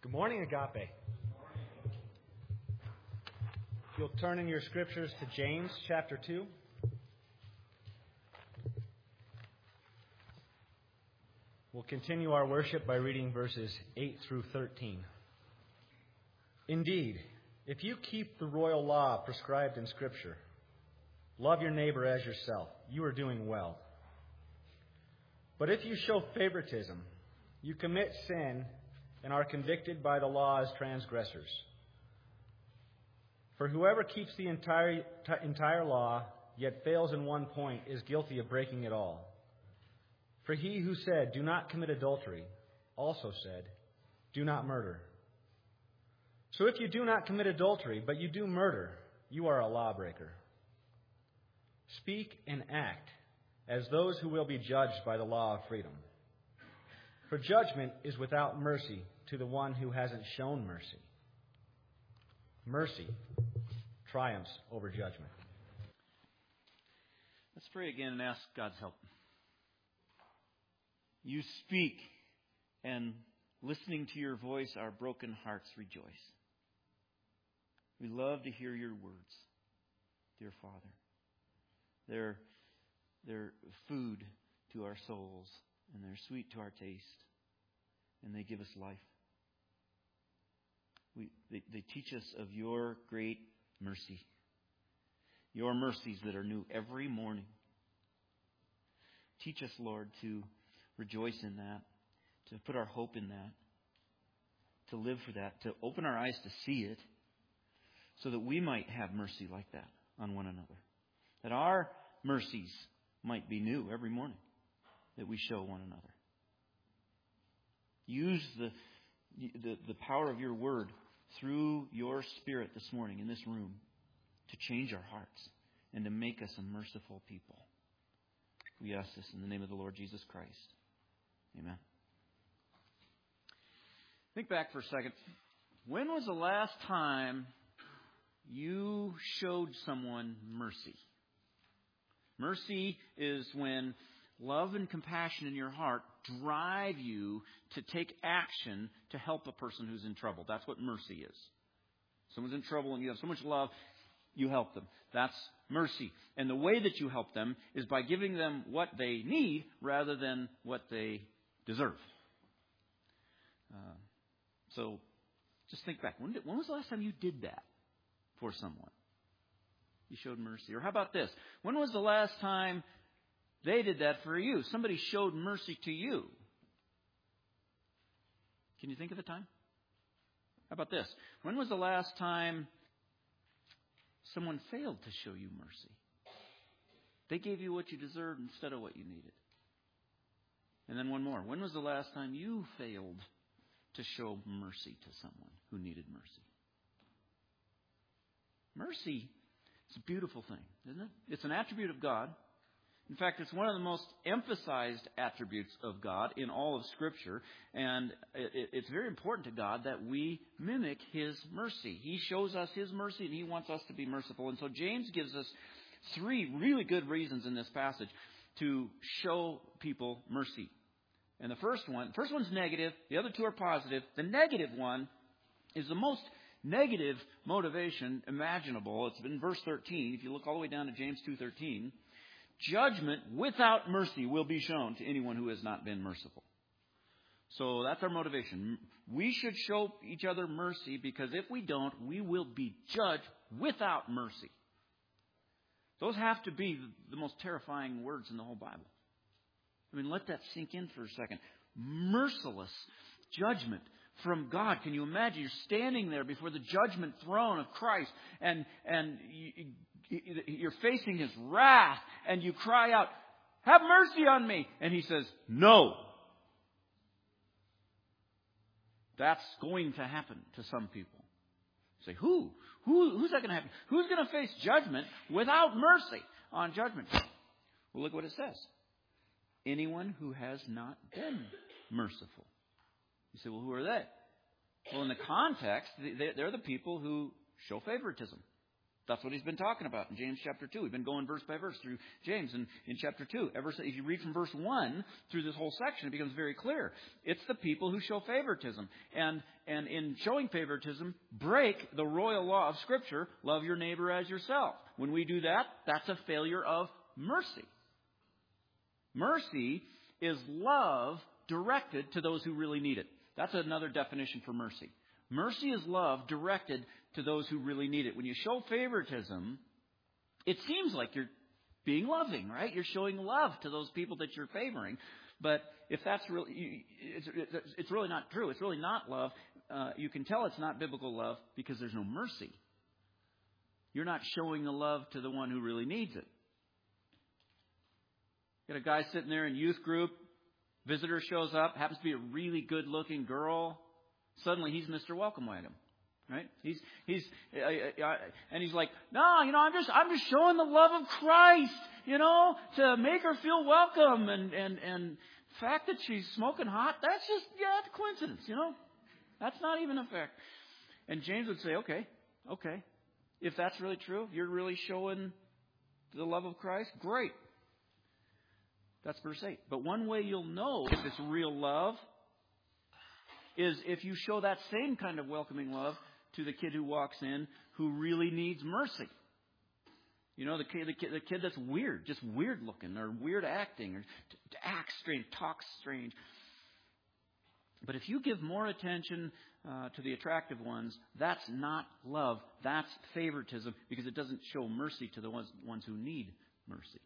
Good morning, Agape. If you'll turn in your scriptures to James chapter 2. We'll continue our worship by reading verses 8 through 13. Indeed, if you keep the royal law prescribed in Scripture, love your neighbor as yourself, you are doing well. But if you show favoritism, you commit sin and are convicted by the law as transgressors. For whoever keeps the entire law, yet fails in one point, is guilty of breaking it all. For he who said, "Do not commit adultery," also said, "Do not murder." So if you do not commit adultery, but you do murder, you are a lawbreaker. Speak and act as those who will be judged by the law of freedom. For judgment is without mercy to the one who hasn't shown mercy. Mercy triumphs over judgment. Let's pray again and ask God's help. You speak, and listening to your voice, our broken hearts rejoice. We love to hear your words, dear Father. They're food to our souls, and they're sweet to our taste, and they give us life. They teach us of your great mercy, your mercies that are new every morning. Teach us, Lord, to rejoice in that, to put our hope in that, to live for that, to open our eyes to see it, so that we might have mercy like that on one another. That our mercies might be new every morning that we show one another. Use the power of your word through your Spirit this morning in this room to change our hearts and to make us a merciful people. We ask this in the name of the Lord Jesus Christ. Amen. Think back for a second. When was the last time you showed someone mercy? Mercy is when love and compassion in your heart drive you to take action to help a person who's in trouble. That's what mercy is. Someone's in trouble and you have so much love, you help them. That's mercy. And the way that you help them is by giving them what they need rather than what they deserve. So just think back. When was the last time you did that for someone? You showed mercy. Or how about this? When was the last time they did that for you? Somebody showed mercy to you. Can you think of a time? How about this? When was the last time someone failed to show you mercy? They gave you what you deserved instead of what you needed. And then one more. When was the last time you failed to show mercy to someone who needed mercy? Mercy is a beautiful thing, isn't it? It's an attribute of God. In fact, it's one of the most emphasized attributes of God in all of Scripture. And it's very important to God that we mimic His mercy. He shows us His mercy and He wants us to be merciful. And so James gives us three really good reasons in this passage to show people mercy. And the first one's negative. The other two are positive. The negative one is the most negative motivation imaginable. It's in verse 13. If you look all the way down to James 2:13, judgment without mercy will be shown to anyone who has not been merciful. So that's our motivation. We should show each other mercy because if we don't, we will be judged without mercy. Those have to be the most terrifying words in the whole Bible. I mean, let that sink in for a second. Merciless judgment from God. Can you imagine? You're standing there before the judgment throne of Christ and you're facing His wrath and you cry out, "Have mercy on me." And He says, "No." That's going to happen to some people. You say, who's that going to happen? Who's going to face judgment without mercy on judgment? Well, look what it says. Anyone who has not been merciful. You say, well, who are they? Well, in the context, they're the people who show favoritism. That's what he's been talking about in James chapter 2. We've been going verse by verse through James in chapter 2. If you read from verse 1 through this whole section, it becomes very clear. It's the people who show favoritism. And in showing favoritism, break the royal law of Scripture, love your neighbor as yourself. When we do that, that's a failure of mercy. Mercy is love directed to those who really need it. That's another definition for mercy. Mercy is love directed to those who really need it. When you show favoritism, it seems like you're being loving, right? You're showing love to those people that you're favoring. But if that's really, it's really not true. It's really not love. You can tell it's not biblical love because there's no mercy. You're not showing the love to the one who really needs it. Got a guy sitting there in youth group. Visitor shows up. Happens to be a really good-looking girl. Suddenly, he's Mr. Welcome Wagon. Right? He's like, no, I'm just showing the love of Christ, to make her feel welcome. And the fact that she's smoking hot, that's just, it's a coincidence, That's not even a fact. And James would say, okay. If that's really true, you're really showing the love of Christ, great. That's verse 8. But one way you'll know if it's real love is if you show that same kind of welcoming love to the kid who walks in who really needs mercy. The kid that's weird, just weird looking or weird acting or acts strange, talks strange. But if you give more attention to the attractive ones, that's not love. That's favoritism because it doesn't show mercy to the ones who need mercy.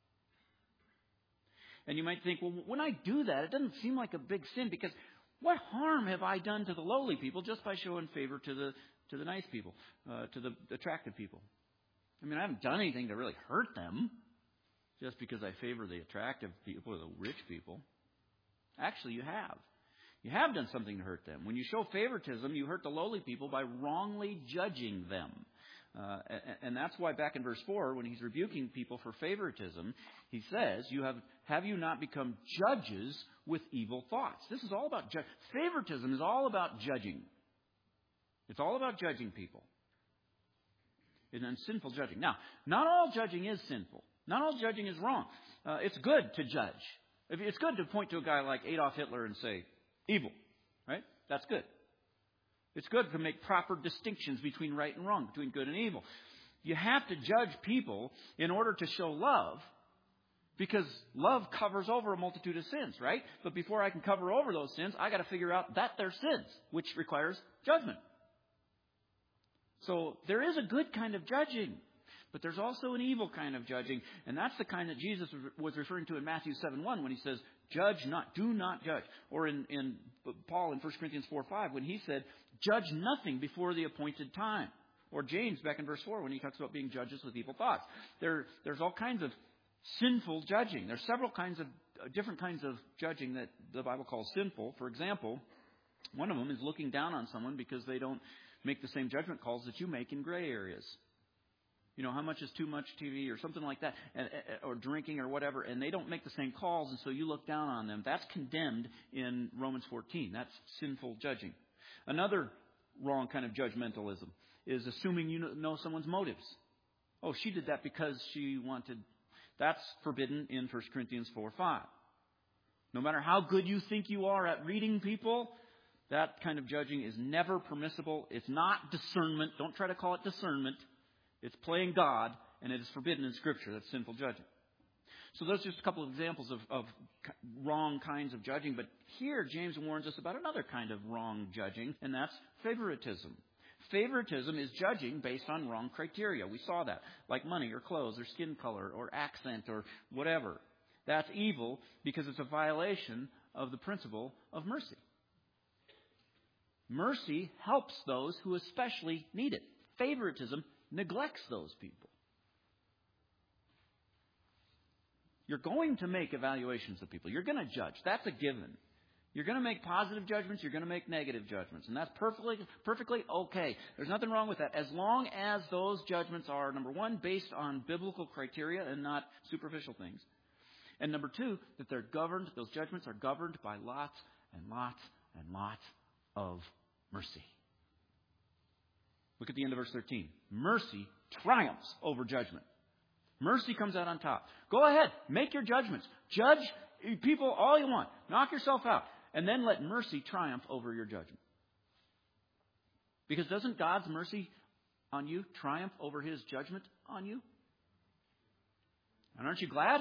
And you might think, well, when I do that, it doesn't seem like a big sin because what harm have I done to the lowly people just by showing favor to the nice people, to the attractive people? I mean, I haven't done anything to really hurt them just because I favor the attractive people or the rich people. Actually, you have. You have done something to hurt them. When you show favoritism, you hurt the lowly people by wrongly judging them. And that's why back in verse 4, when he's rebuking people for favoritism, he says, have you not become judges with evil thoughts? This is all about favoritism is all about judging. It's all about judging people. And sinful judging. Now, not all judging is sinful. Not all judging is wrong. It's good to judge. It's good to point to a guy like Adolf Hitler and say, evil. Right? That's good. It's good to make proper distinctions between right and wrong, between good and evil. You have to judge people in order to show love because love covers over a multitude of sins, right? But before I can cover over those sins, I got to figure out that they're sins, which requires judgment. So there is a good kind of judging, but there's also an evil kind of judging, and that's the kind that Jesus was referring to in Matthew 7:1 when he says, judge not, do not judge. Or in Paul in 1 Corinthians 4:5 when he said, judge nothing before the appointed time. Or James back in verse 4 when he talks about being judges with evil thoughts. There's all kinds of sinful judging. There's several kinds of different kinds of judging that the Bible calls sinful. For example, one of them is looking down on someone because they don't make the same judgment calls that you make in gray areas. How much is too much TV or something like that, or drinking or whatever, and they don't make the same calls, and so you look down on them. That's condemned in Romans 14. That's sinful judging. Another wrong kind of judgmentalism is assuming you know someone's motives. Oh, she did that because she wanted. That's forbidden in 1 Corinthians 4:5. No matter how good you think you are at reading people, that kind of judging is never permissible. It's not discernment. Don't try to call it discernment. It's playing God, and it is forbidden in Scripture. That's sinful judging. So those are just a couple of examples of wrong kinds of judging. But here, James warns us about another kind of wrong judging, and that's favoritism. Favoritism is judging based on wrong criteria. We saw that, like money or clothes or skin color or accent or whatever. That's evil because it's a violation of the principle of mercy. Mercy helps those who especially need it. Favoritism neglects those people. You're going to make evaluations of people. You're going to judge. That's a given. You're going to make positive judgments. You're going to make negative judgments. And that's perfectly okay. There's nothing wrong with that. As long as those judgments are, number one, based on biblical criteria and not superficial things. And number two, that those judgments are governed by lots and lots and lots of mercy. Look at the end of verse 13. Mercy triumphs over judgment. Mercy comes out on top. Go ahead. Make your judgments. Judge people all you want. Knock yourself out. And then let mercy triumph over your judgment. Because doesn't God's mercy on you triumph over His judgment on you? And aren't you glad?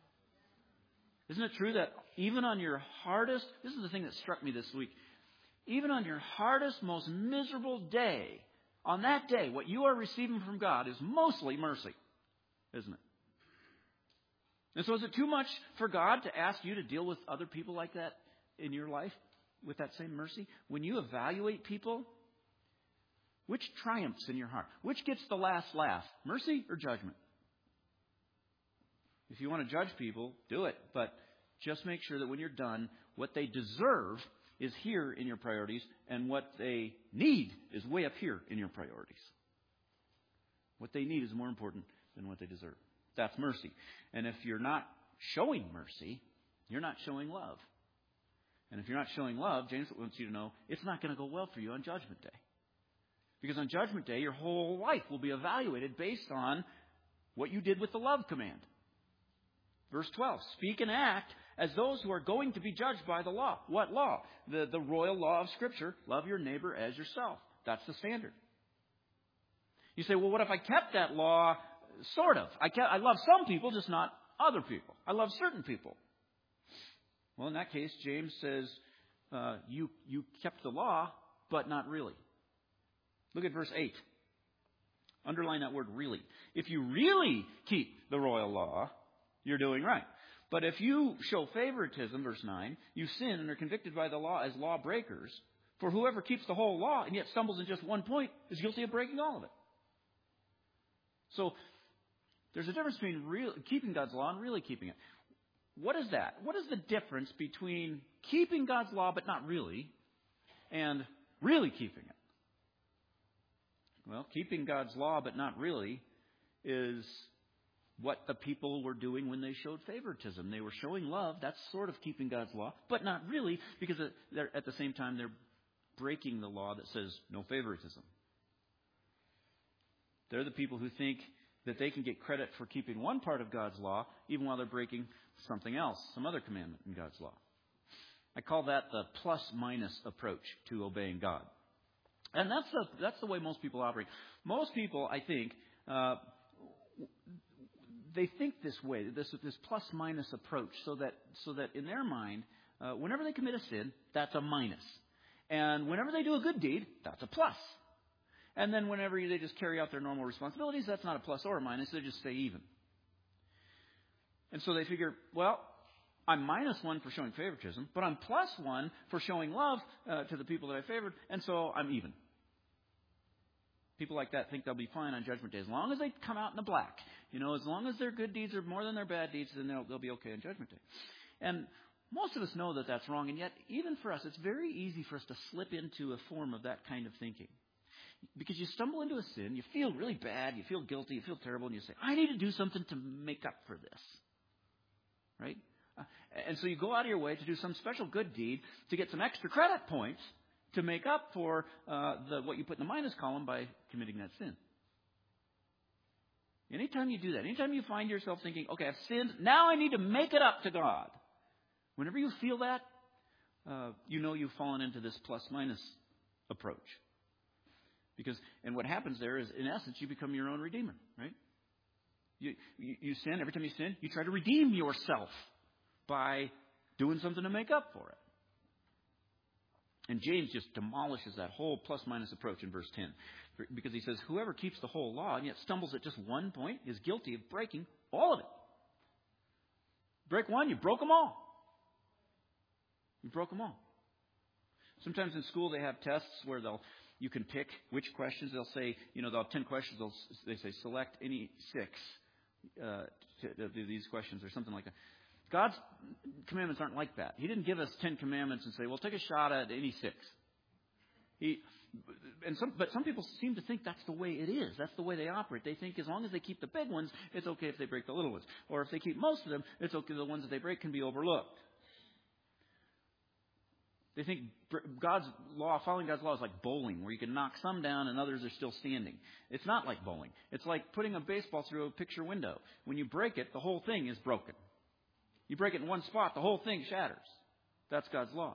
Isn't it true that even on your hardest, this is the thing that struck me this week, even on your hardest, most miserable day, on that day, what you are receiving from God is mostly mercy, isn't it? And so is it too much for God to ask you to deal with other people like that in your life with that same mercy? When you evaluate people, which triumphs in your heart? Which gets the last laugh? Mercy or judgment? If you want to judge people, do it. But just make sure that when you're done, what they deserve is here in your priorities, and what they need is way up here in your priorities. What they need is more important than what they deserve. That's mercy. And if you're not showing mercy, you're not showing love. And if you're not showing love, James wants you to know it's not going to go well for you on Judgment Day. Because on Judgment Day, your whole life will be evaluated based on what you did with the love command. Verse 12, speak and act as those who are going to be judged by the law. What law? The royal law of Scripture. Love your neighbor as yourself. That's the standard. You say, well, what if I kept that law? Sort of. I love some people, just not other people. I love certain people. Well, in that case, James says, you kept the law, but not really. Look at verse 8. Underline that word really. If you really keep the royal law, you're doing right. But if you show favoritism, verse 9, you sin and are convicted by the law as lawbreakers. For whoever keeps the whole law and yet stumbles in just one point is guilty of breaking all of it. So there's a difference between keeping God's law and really keeping it. What is that? What is the difference between keeping God's law but not really and really keeping it? Well, keeping God's law but not really is what the people were doing when they showed favoritism. They were showing love. That's sort of keeping God's law, but not really, because they're, at the same time they're breaking the law that says no favoritism. They're the people who think that they can get credit for keeping one part of God's law even while they're breaking something else, some other commandment in God's law. I call that the plus-minus approach to obeying God. And that's the way most people operate. Most people, I think, they think this way, this plus-minus approach, so that in their mind, whenever they commit a sin, that's a minus. And whenever they do a good deed, that's a plus. And then whenever they just carry out their normal responsibilities, that's not a plus or a minus, they just stay even. And so they figure, well, I'm -1 for showing favoritism, but I'm +1 for showing love to the people that I favored, and so I'm even. People like that think they'll be fine on Judgment Day. As long as they come out in the black, as long as their good deeds are more than their bad deeds, then they'll be okay on Judgment Day. And most of us know that that's wrong, and yet even for us, it's very easy for us to slip into a form of that kind of thinking. Because you stumble into a sin, you feel really bad, you feel guilty, you feel terrible, and you say, I need to do something to make up for this. Right? And so you go out of your way to do some special good deed to get some extra credit points to make up for what you put in the minus column by committing that sin. Anytime you do that, anytime you find yourself thinking, okay, I've sinned, now I need to make it up to God. Whenever you feel that, you've fallen into this plus-minus approach. And what happens there is, in essence, you become your own redeemer, right? You sin. Every time you sin, you try to redeem yourself by doing something to make up for it. And James just demolishes that whole plus-minus approach in verse 10. Because he says, whoever keeps the whole law and yet stumbles at just one point is guilty of breaking all of it. Break one, you broke them all. You broke them all. Sometimes in school they have tests where you can pick which questions. They'll say, they'll have 10 questions. They say, select any 6 to do these questions or something like that. God's commandments aren't like that. He didn't give us 10 commandments and say, well, take a shot at any 6. But some people seem to think that's the way it is. That's the way they operate. They think as long as they keep the big ones, it's okay if they break the little ones. Or if they keep most of them, it's okay the ones that they break can be overlooked. They think God's law, following God's law, is like bowling, where you can knock some down and others are still standing. It's not like bowling. It's like putting a baseball through a picture window. When you break it, the whole thing is broken. You break it in one spot, the whole thing shatters. That's God's law.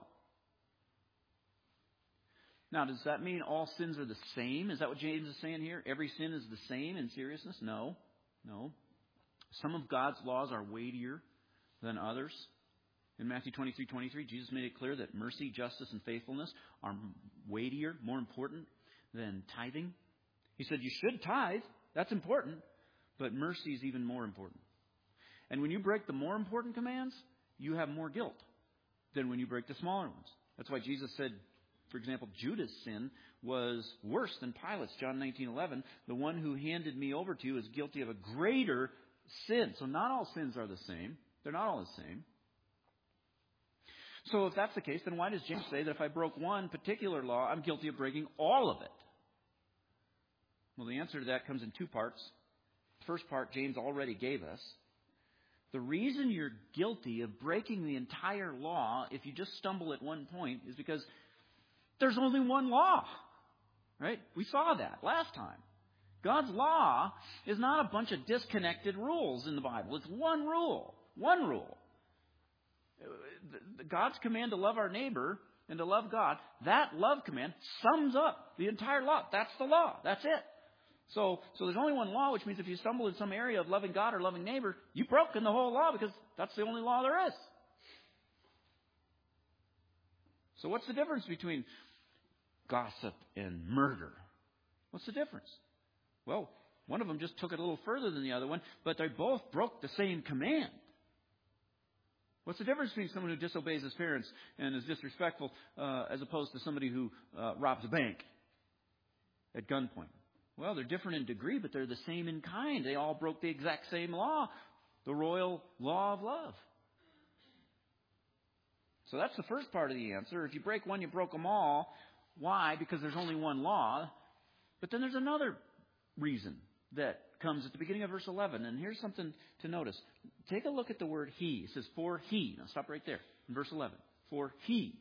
Now, does that mean all sins are the same? Is that what James is saying here? Every sin is the same in seriousness? No. Some of God's laws are weightier than others. In Matthew 23:23, Jesus made it clear that mercy, justice, and faithfulness are weightier, more important than tithing. He said you should tithe. That's important. But mercy is even more important. And when you break the more important commands, you have more guilt than when you break the smaller ones. That's why Jesus said, for example, Judas' sin was worse than Pilate's. John 19:11, the one who handed me over to you is guilty of a greater sin. So not all sins are the same. They're not all the same. So if that's the case, then why does James say that if I broke one particular law, I'm guilty of breaking all of it? Well, the answer to that comes in two parts. The first part James already gave us. The reason you're guilty of breaking the entire law, if you just stumble at one point, is because there's only one law. Right? We saw that last time. God's law is not a bunch of disconnected rules in the Bible. It's one rule. One rule. God's command to love our neighbor and to love God, that love command sums up the entire law. That's the law. That's it. So there's only one law, which means if you stumble in some area of loving God or loving neighbor, you've broken the whole law because that's the only law there is. So what's the difference between gossip and murder? What's the difference? Well, one of them just took it a little further than the other one, but they both broke the same command. What's the difference between someone who disobeys his parents and is disrespectful as opposed to somebody who robs a bank at gunpoint? Well, they're different in degree, but they're the same in kind. They all broke the exact same law, the royal law of love. So that's the first part of the answer. If you break one, you broke them all. Why? Because there's only one law. But then there's another reason that comes at the beginning of verse 11. And here's something to notice. Take a look at the word he. It says, for he. Now stop right there in verse 11. For he.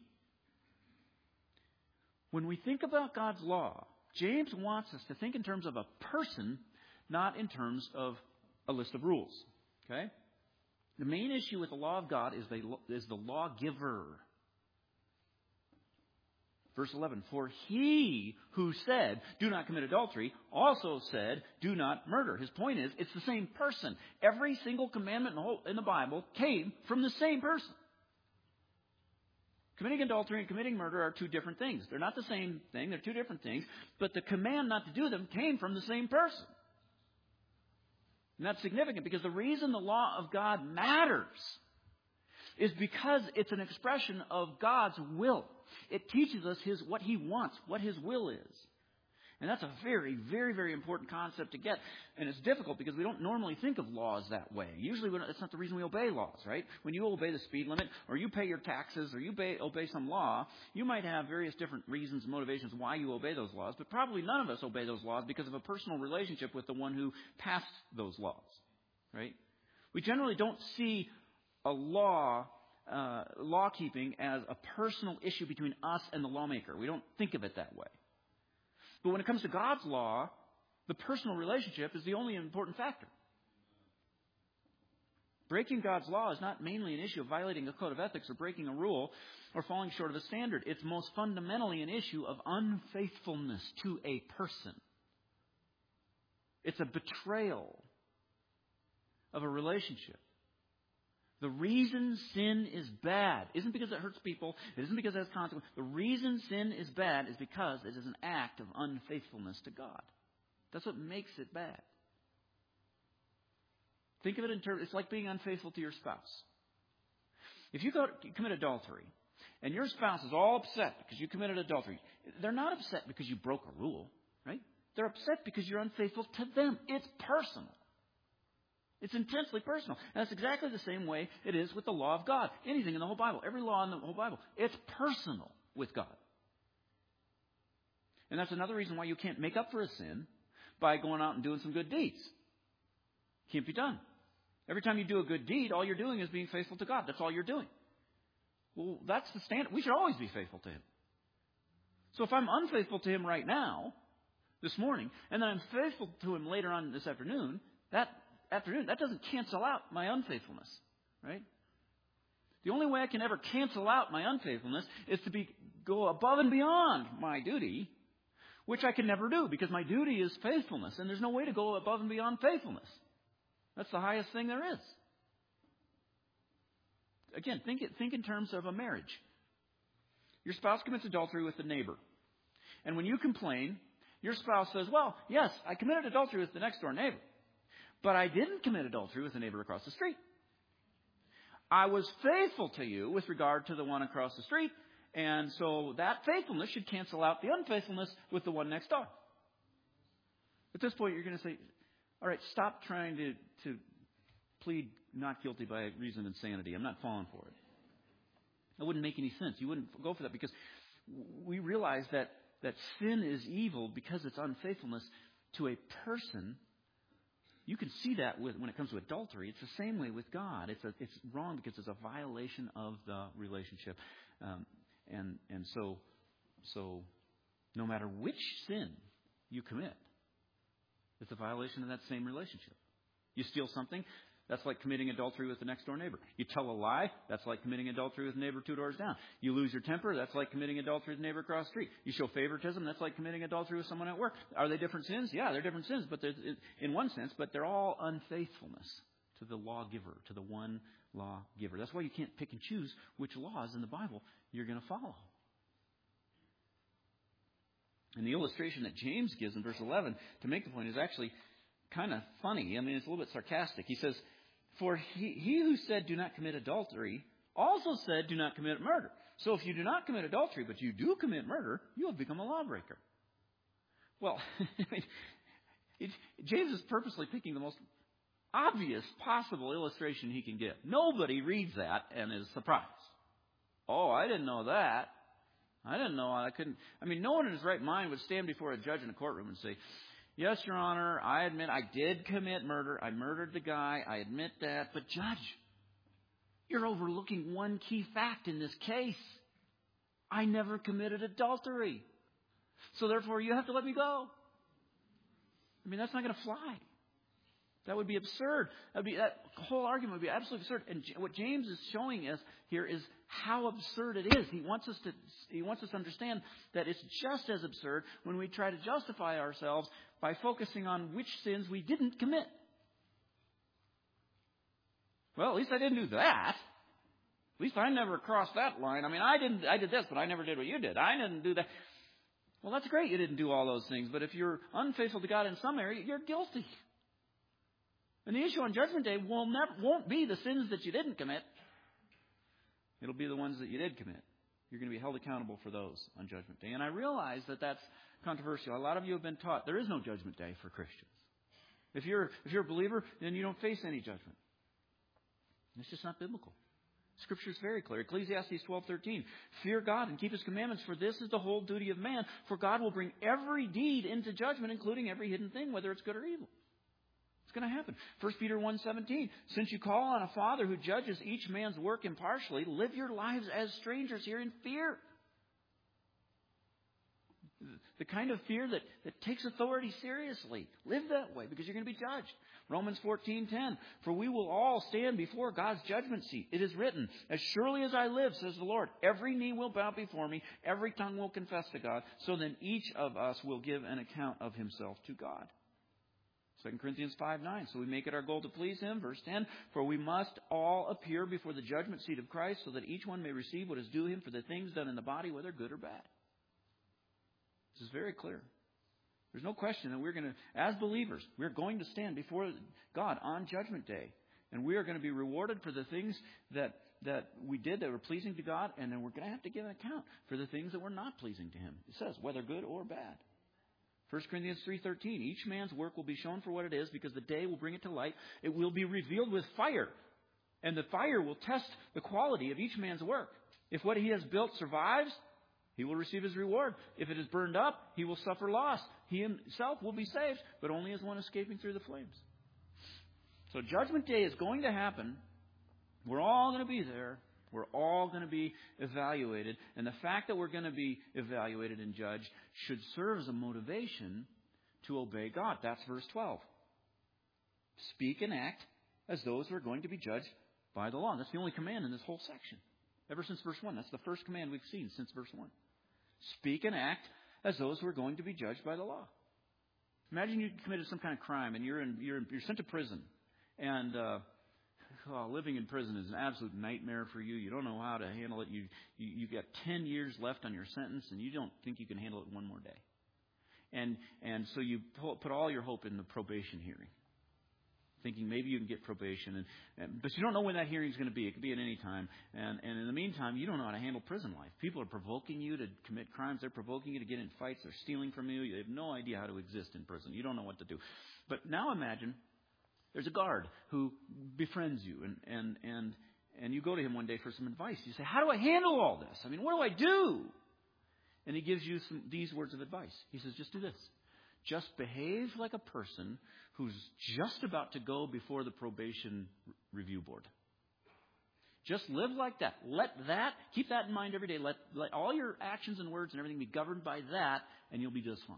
When we think about God's law, James wants us to think in terms of a person, not in terms of a list of rules. Okay? The main issue with the law of God is the lawgiver. Verse 11, for he who said, do not commit adultery, also said, do not murder. His point is, it's the same person. Every single commandment in the Bible came from the same person. Committing adultery and committing murder are two different things. They're not the same thing. They're two different things. But the command not to do them came from the same person. And that's significant because the reason the law of God matters is because it's an expression of God's will. It teaches us what He wants, what His will is. And that's a very, very, very important concept to get. And it's difficult because we don't normally think of laws that way. Usually it's not the reason we obey laws, right? When you obey the speed limit or you pay your taxes or you obey some law, you might have various different reasons and motivations why you obey those laws. But probably none of us obey those laws because of a personal relationship with the one who passed those laws, right? We generally don't see a law-keeping as a personal issue between us and the lawmaker. We don't think of it that way. But when it comes to God's law, the personal relationship is the only important factor. Breaking God's law is not mainly an issue of violating a code of ethics or breaking a rule or falling short of a standard. It's most fundamentally an issue of unfaithfulness to a person. It's a betrayal of a relationship. The reason sin is bad isn't because it hurts people. It isn't because it has consequences. The reason sin is bad is because it is an act of unfaithfulness to God. That's what makes it bad. Think of it in terms, it's like being unfaithful to your spouse. If you commit adultery and your spouse is all upset because you committed adultery, they're not upset because you broke a rule, right? They're upset because you're unfaithful to them. It's personal. It's intensely personal. And that's exactly the same way it is with the law of God. Anything in the whole Bible, every law in the whole Bible, it's personal with God. And that's another reason why you can't make up for a sin by going out and doing some good deeds. Can't be done. Every time you do a good deed, all you're doing is being faithful to God. That's all you're doing. Well, that's the standard. We should always be faithful to Him. So if I'm unfaithful to Him right now, this morning, and then I'm faithful to Him later on this afternoon, that doesn't cancel out my unfaithfulness, right? The only way I can ever cancel out my unfaithfulness is to go above and beyond my duty, which I can never do because my duty is faithfulness, and there's no way to go above and beyond faithfulness. That's the highest thing there is. Again, think in terms of a marriage. Your spouse commits adultery with the neighbor. And when you complain, your spouse says, well, yes, I committed adultery with the next door neighbor. But I didn't commit adultery with the neighbor across the street. I was faithful to you with regard to the one across the street. And so that faithfulness should cancel out the unfaithfulness with the one next door. At this point, you're going to say, all right, stop trying to plead not guilty by reason of insanity. I'm not falling for it. That wouldn't make any sense. You wouldn't go for that because we realize that sin is evil because it's unfaithfulness to a person. You can see that when it comes to adultery. It's the same way with God. It's wrong because it's a violation of the relationship. And so no matter which sin you commit, it's a violation of that same relationship. You steal something, that's like committing adultery with the next door neighbor. You tell a lie, that's like committing adultery with the neighbor 2 doors down. You lose your temper, that's like committing adultery with the neighbor across the street. You show favoritism, that's like committing adultery with someone at work. Are they different sins? Yeah, they're different sins, but in one sense, but they're all unfaithfulness to the lawgiver, to the one lawgiver. That's why you can't pick and choose which laws in the Bible you're going to follow. And the illustration that James gives in verse 11 to make the point is actually kind of funny. I mean, it's a little bit sarcastic. He says, for he who said do not commit adultery also said do not commit murder. So if you do not commit adultery, but you do commit murder, you have become a lawbreaker. Well, James is purposely picking the most obvious possible illustration he can give. Nobody reads that and is surprised. Oh, I didn't know that. I didn't know I couldn't. I mean, no one in his right mind would stand before a judge in a courtroom and say, yes, Your Honor, I admit I did commit murder. I murdered the guy. I admit that. But Judge, you're overlooking one key fact in this case. I never committed adultery. So therefore, you have to let me go. I mean, that's not going to fly. That would be absurd. That whole argument would be absolutely absurd. And what James is showing us here is how absurd it is. He wants us to understand that it's just as absurd when we try to justify ourselves by focusing on which sins we didn't commit. Well, at least I didn't do that. At least I never crossed that line. I mean, I did this, but I never did what you did. I didn't do that. Well, that's great you didn't do all those things, but if you're unfaithful to God in some area, you're guilty. And the issue on Judgment Day won't be the sins that you didn't commit. It'll be the ones that you did commit. You're going to be held accountable for those on Judgment Day. And I realize that that's controversial. A lot of you have been taught there is no Judgment Day for Christians. If you're a believer, then you don't face any judgment. It's just not biblical. Scripture is very clear. Ecclesiastes 12:13. Fear God and keep His commandments, for this is the whole duty of man. For God will bring every deed into judgment, including every hidden thing, whether it's good or evil. It's going to happen. 1 Peter 1:17. Since you call on a Father who judges each man's work impartially, live your lives as strangers here in fear. The kind of fear that takes authority seriously. Live that way because you're going to be judged. Romans 14:10. For we will all stand before God's judgment seat. It is written, as surely as I live, says the Lord, every knee will bow before me, every tongue will confess to God. So then each of us will give an account of himself to God. 2 Corinthians 5:9. So we make it our goal to please Him. Verse 10. For we must all appear before the judgment seat of Christ so that each one may receive what is due him for the things done in the body, whether good or bad. This is very clear. There's no question that we're going to, as believers, we're going to stand before God on Judgment Day. And we are going to be rewarded for the things that we did that were pleasing to God. And then we're going to have to give an account for the things that were not pleasing to Him. It says, whether good or bad. 1 Corinthians 3:13. Each man's work will be shown for what it is because the day will bring it to light. It will be revealed with fire. And the fire will test the quality of each man's work. If what he has built survives, he will receive his reward. If it is burned up, he will suffer loss. He himself will be saved, but only as one escaping through the flames. So Judgment Day is going to happen. We're all going to be there. We're all going to be evaluated. And the fact that we're going to be evaluated and judged should serve as a motivation to obey God. That's verse 12. Speak and act as those who are going to be judged by the law. That's the only command in this whole section. Ever since verse 1. That's the first command we've seen since verse 1. Speak and act as those who are going to be judged by the law. Imagine you committed some kind of crime and you're sent to prison. And living in prison is an absolute nightmare for you. You don't know how to handle it. You've got 10 years left on your sentence, and you don't think you can handle it one more day. And so you put all your hope in the probation hearing, thinking maybe you can get probation. But you don't know when that hearing is going to be. It could be at any time. And in the meantime, you don't know how to handle prison life. People are provoking you to commit crimes. They're provoking you to get in fights. They're stealing from you. You have no idea how to exist in prison. You don't know what to do. But now imagine there's a guard who befriends you, and you go to him one day for some advice. You say, how do I handle all this? I mean, what do I do? And he gives you these words of advice. He says, just do this. Just behave like a person who's just about to go before the probation review board. Just live like that. Keep that in mind every day. Let all your actions and words and everything be governed by that, and you'll be just fine.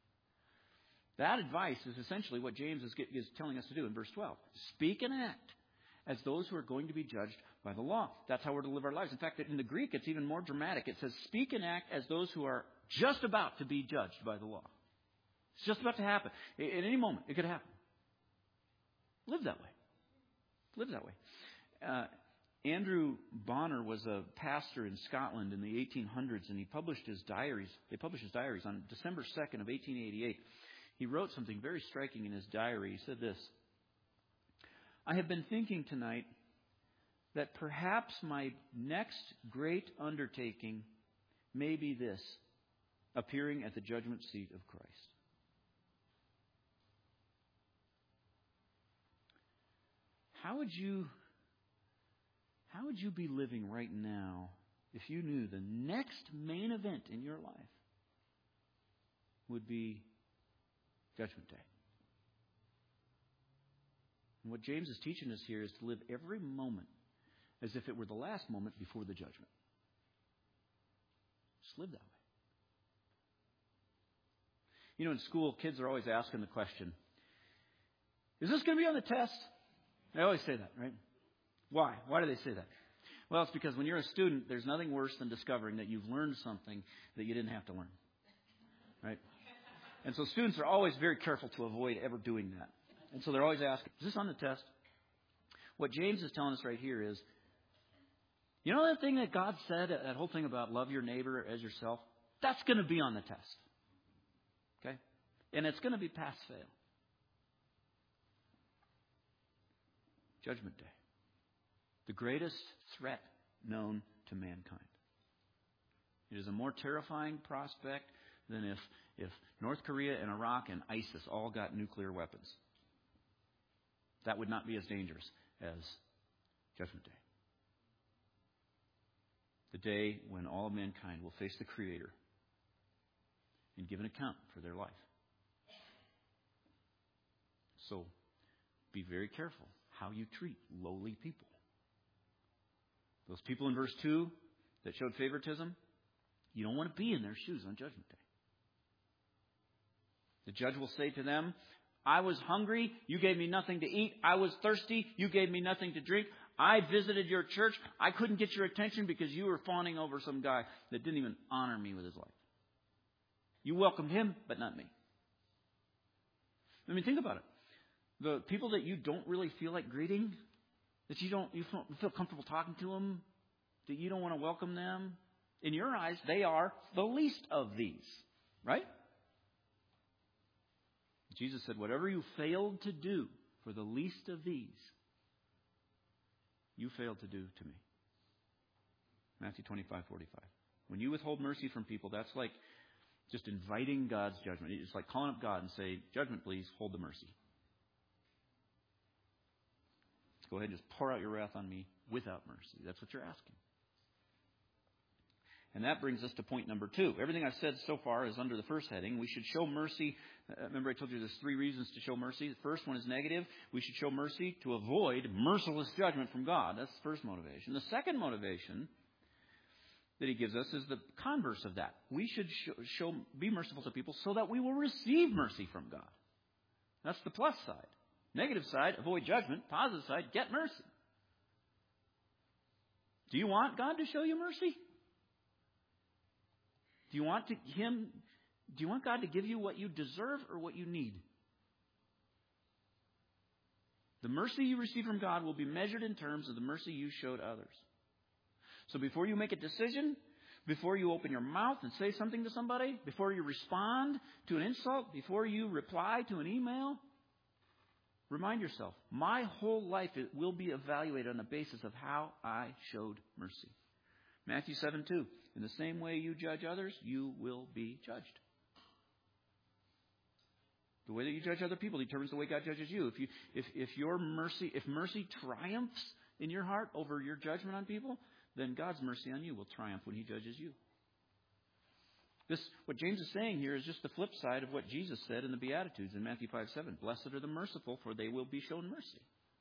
That advice is essentially what James is telling us to do in verse 12. Speak and act as those who are going to be judged by the law. That's how we're to live our lives. In fact, in the Greek, it's even more dramatic. It says, speak and act as those who are just about to be judged by the law. It's just about to happen. At any moment, it could happen. Live that way. Live that way. Andrew Bonner was a pastor in Scotland in the 1800s, and he published his diaries. They published his diaries on December 2nd of 1888. He wrote something very striking in his diary. He said this: I have been thinking tonight that perhaps my next great undertaking may be this, appearing at the judgment seat of Christ. How would you be living right now if you knew the next main event in your life would be Judgment Day? And what James is teaching us here is to live every moment as if it were the last moment before the judgment. Just live that way. You know, in school, kids are always asking the question, is this going to be on the test? They always say that, right? Why? Why do they say that? Well, it's because when you're a student, there's nothing worse than discovering that you've learned something that you didn't have to learn. Right? And so students are always very careful to avoid ever doing that. And so they're always asking, is this on the test? What James is telling us right here is, you know that thing that God said, that whole thing about love your neighbor as yourself? That's going to be on the test. Okay? And it's going to be pass-fail. Judgment Day. The greatest threat known to mankind. It is a more terrifying prospect than if North Korea and Iraq and ISIS all got nuclear weapons. That would not be as dangerous as Judgment Day. The day when all of mankind will face the Creator and give an account for their life. So, be very careful how you treat lowly people. Those people in verse 2 that showed favoritism, you don't want to be in their shoes on Judgment Day. The judge will say to them, I was hungry, you gave me nothing to eat. I was thirsty, you gave me nothing to drink. I visited your church. I couldn't get your attention because you were fawning over some guy that didn't even honor me with his life. You welcomed him, but not me. I mean, think about it. The people that you don't really feel like greeting, that you feel comfortable talking to them, that you don't want to welcome them, in your eyes, they are the least of these. Right? Jesus said, whatever you failed to do for the least of these, you failed to do to me. Matthew 25:45. When you withhold mercy from people, that's like just inviting God's judgment. It's like calling up God and say, judgment, please, hold the mercy. Go ahead and just pour out your wrath on me without mercy. That's what you're asking. And that brings us to point number 2. Everything I've said so far is under the first heading. We should show mercy. Remember I told you there's 3 reasons to show mercy. The first one is negative. We should show mercy to avoid merciless judgment from God. That's the first motivation. The second motivation that he gives us is the converse of that. We should be merciful to people so that we will receive mercy from God. That's the plus side. Negative side, avoid judgment. Positive side, get mercy. Do you want God to show you mercy? Do you want God to give you what you deserve or what you need? The mercy you receive from God will be measured in terms of the mercy you showed others. So before you make a decision, before you open your mouth and say something to somebody, before you respond to an insult, before you reply to an email, remind yourself, my whole life will be evaluated on the basis of how I showed mercy. Matthew 7:2. In the same way you judge others, you will be judged. The way that you judge other people determines the way God judges you. If mercy triumphs in your heart over your judgment on people, then God's mercy on you will triumph when He judges you. What James is saying here is just the flip side of what Jesus said in the Beatitudes in Matthew 5:7. Blessed are the merciful, for they will be shown mercy.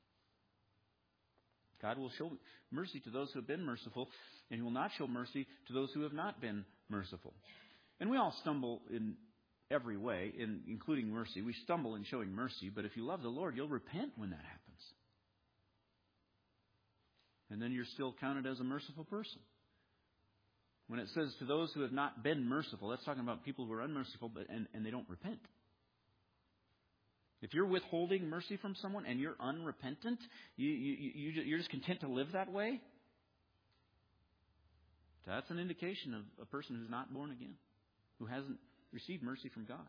God will show mercy to those who have been merciful, and He will not show mercy to those who have not been merciful. And we all stumble in every way, including mercy. We stumble in showing mercy, but if you love the Lord, you'll repent when that happens. And then you're still counted as a merciful person. When it says to those who have not been merciful, that's talking about people who are unmerciful and they don't repent. If you're withholding mercy from someone and you're unrepentant, you're just content to live that way, that's an indication of a person who's not born again, who hasn't received mercy from God.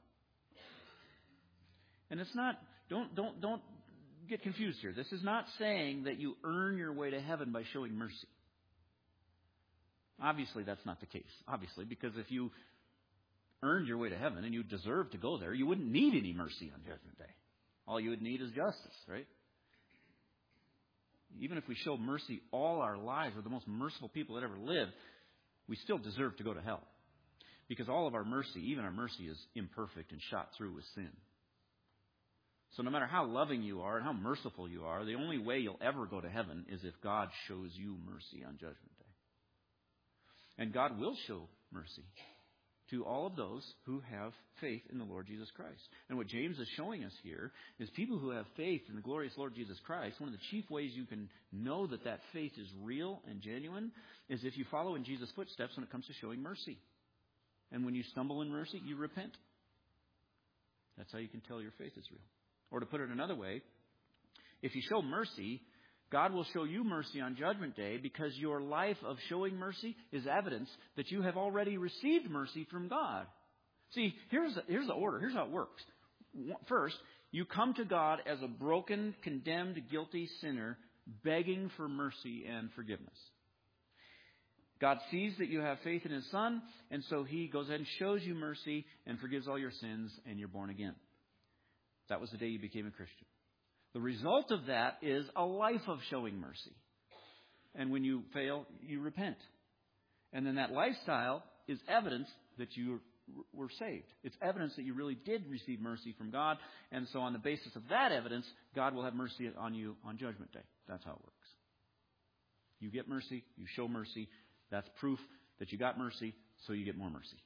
And it's not, don't get confused here. This is not saying that you earn your way to heaven by showing mercy. Obviously, that's not the case. Obviously, because if you earned your way to heaven and you deserve to go there, you wouldn't need any mercy on Judgment Day. All you would need is justice, right? Even if we show mercy all our lives, we're the most merciful people that ever lived, we still deserve to go to hell. Because all of our mercy, even our mercy, is imperfect and shot through with sin. So no matter how loving you are and how merciful you are, the only way you'll ever go to heaven is if God shows you mercy on Judgment Day. And God will show mercy to all of those who have faith in the Lord Jesus Christ. And what James is showing us here is people who have faith in the glorious Lord Jesus Christ, one of the chief ways you can know that that faith is real and genuine is if you follow in Jesus' footsteps when it comes to showing mercy. And when you stumble in mercy, you repent. That's how you can tell your faith is real. Or to put it another way, if you show mercy, God will show you mercy on Judgment Day because your life of showing mercy is evidence that you have already received mercy from God. See, here's the order. Here's how it works. First, you come to God as a broken, condemned, guilty sinner begging for mercy and forgiveness. God sees that you have faith in His Son, and so He goes ahead and shows you mercy and forgives all your sins, and you're born again. That was the day you became a Christian. The result of that is a life of showing mercy. And when you fail, you repent. And then that lifestyle is evidence that you were saved. It's evidence that you really did receive mercy from God. And so on the basis of that evidence, God will have mercy on you on Judgment Day. That's how it works. You get mercy, you show mercy. That's proof that you got mercy, so you get more mercy.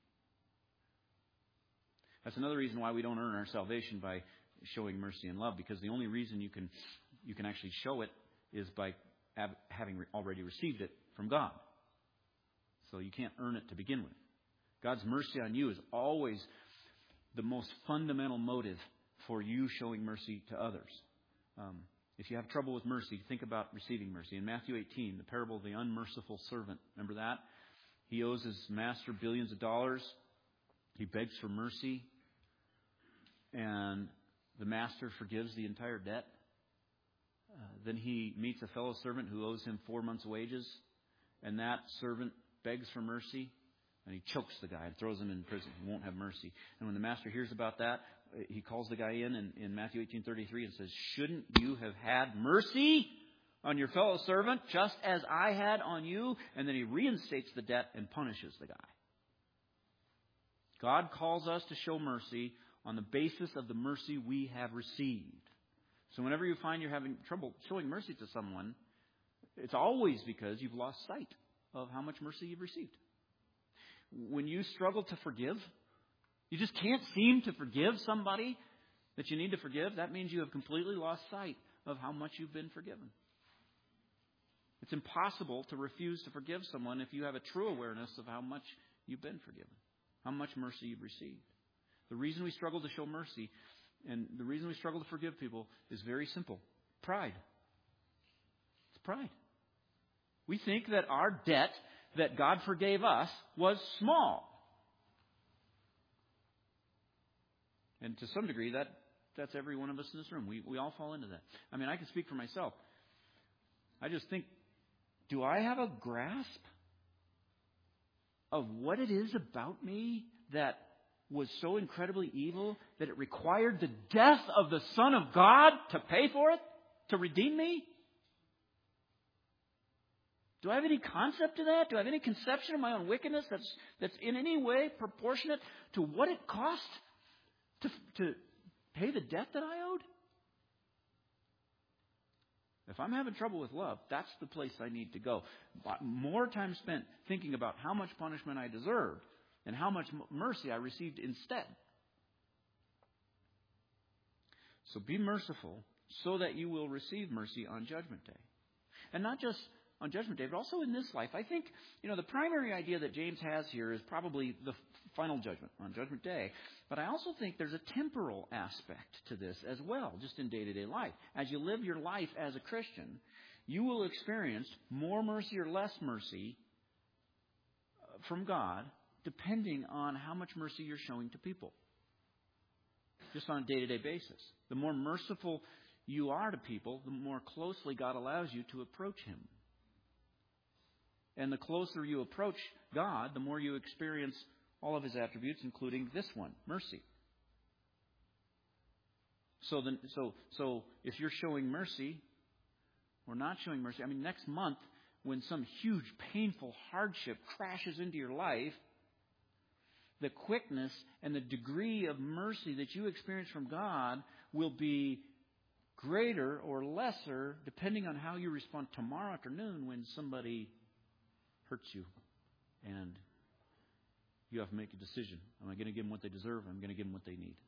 That's another reason why we don't earn our salvation by showing mercy and love, because the only reason you can actually show it is by having already received it from God. So you can't earn it to begin with. God's mercy on you is always the most fundamental motive for you showing mercy to others. If you have trouble with mercy, think about receiving mercy. In Matthew 18, the parable of the unmerciful servant, remember that? He owes his master billions of dollars. He begs for mercy. And the master forgives the entire debt. Then he meets a fellow servant who owes him 4 months' wages. And that servant begs for mercy. And he chokes the guy and throws him in prison. He won't have mercy. And when the master hears about that, he calls the guy in Matthew 18:33 and says, "Shouldn't you have had mercy on your fellow servant, just as I had on you. And then he reinstates the debt and punishes the guy. God calls us to show mercy on the basis of the mercy we have received. So whenever you find you're having trouble showing mercy to someone, it's always because you've lost sight of how much mercy you've received. When you struggle to forgive, you just can't seem to forgive somebody that you need to forgive, that means you have completely lost sight of how much you've been forgiven. It's impossible to refuse to forgive someone if you have a true awareness of how much you've been forgiven, how much mercy you've received. The reason we struggle to show mercy and the reason we struggle to forgive people is very simple. Pride. It's pride. We think that our debt that God forgave us was small. And to some degree, that's every one of us in this room. We all fall into that. I mean, I can speak for myself. I just think, do I have a grasp of what it is about me that was so incredibly evil that it required the death of the Son of God to pay for it, to redeem me? Do I have any concept of that? Do I have any conception of my own wickedness that's in any way proportionate to what it cost to pay the debt that I owed? If I'm having trouble with love, that's the place I need to go. More time spent thinking about how much punishment I deserved and how much mercy I received instead. So be merciful so that you will receive mercy on Judgment Day. And not just on Judgment Day, but also in this life. I think, the primary idea that James has here is probably the final judgment on Judgment Day. But I also think there's a temporal aspect to this as well, just in day-to-day life. As you live your life as a Christian, you will experience more mercy or less mercy from God, depending on how much mercy you're showing to people. Just on a day-to-day basis. The more merciful you are to people, the more closely God allows you to approach Him. And the closer you approach God, the more you experience all of His attributes, including this one, mercy. So if you're showing mercy or not showing mercy, next month when some huge painful hardship crashes into your life, the quickness and the degree of mercy that you experience from God will be greater or lesser depending on how you respond tomorrow afternoon when somebody hurts you and you have to make a decision. Am I going to give them what they deserve? Or am I going to give them what they need?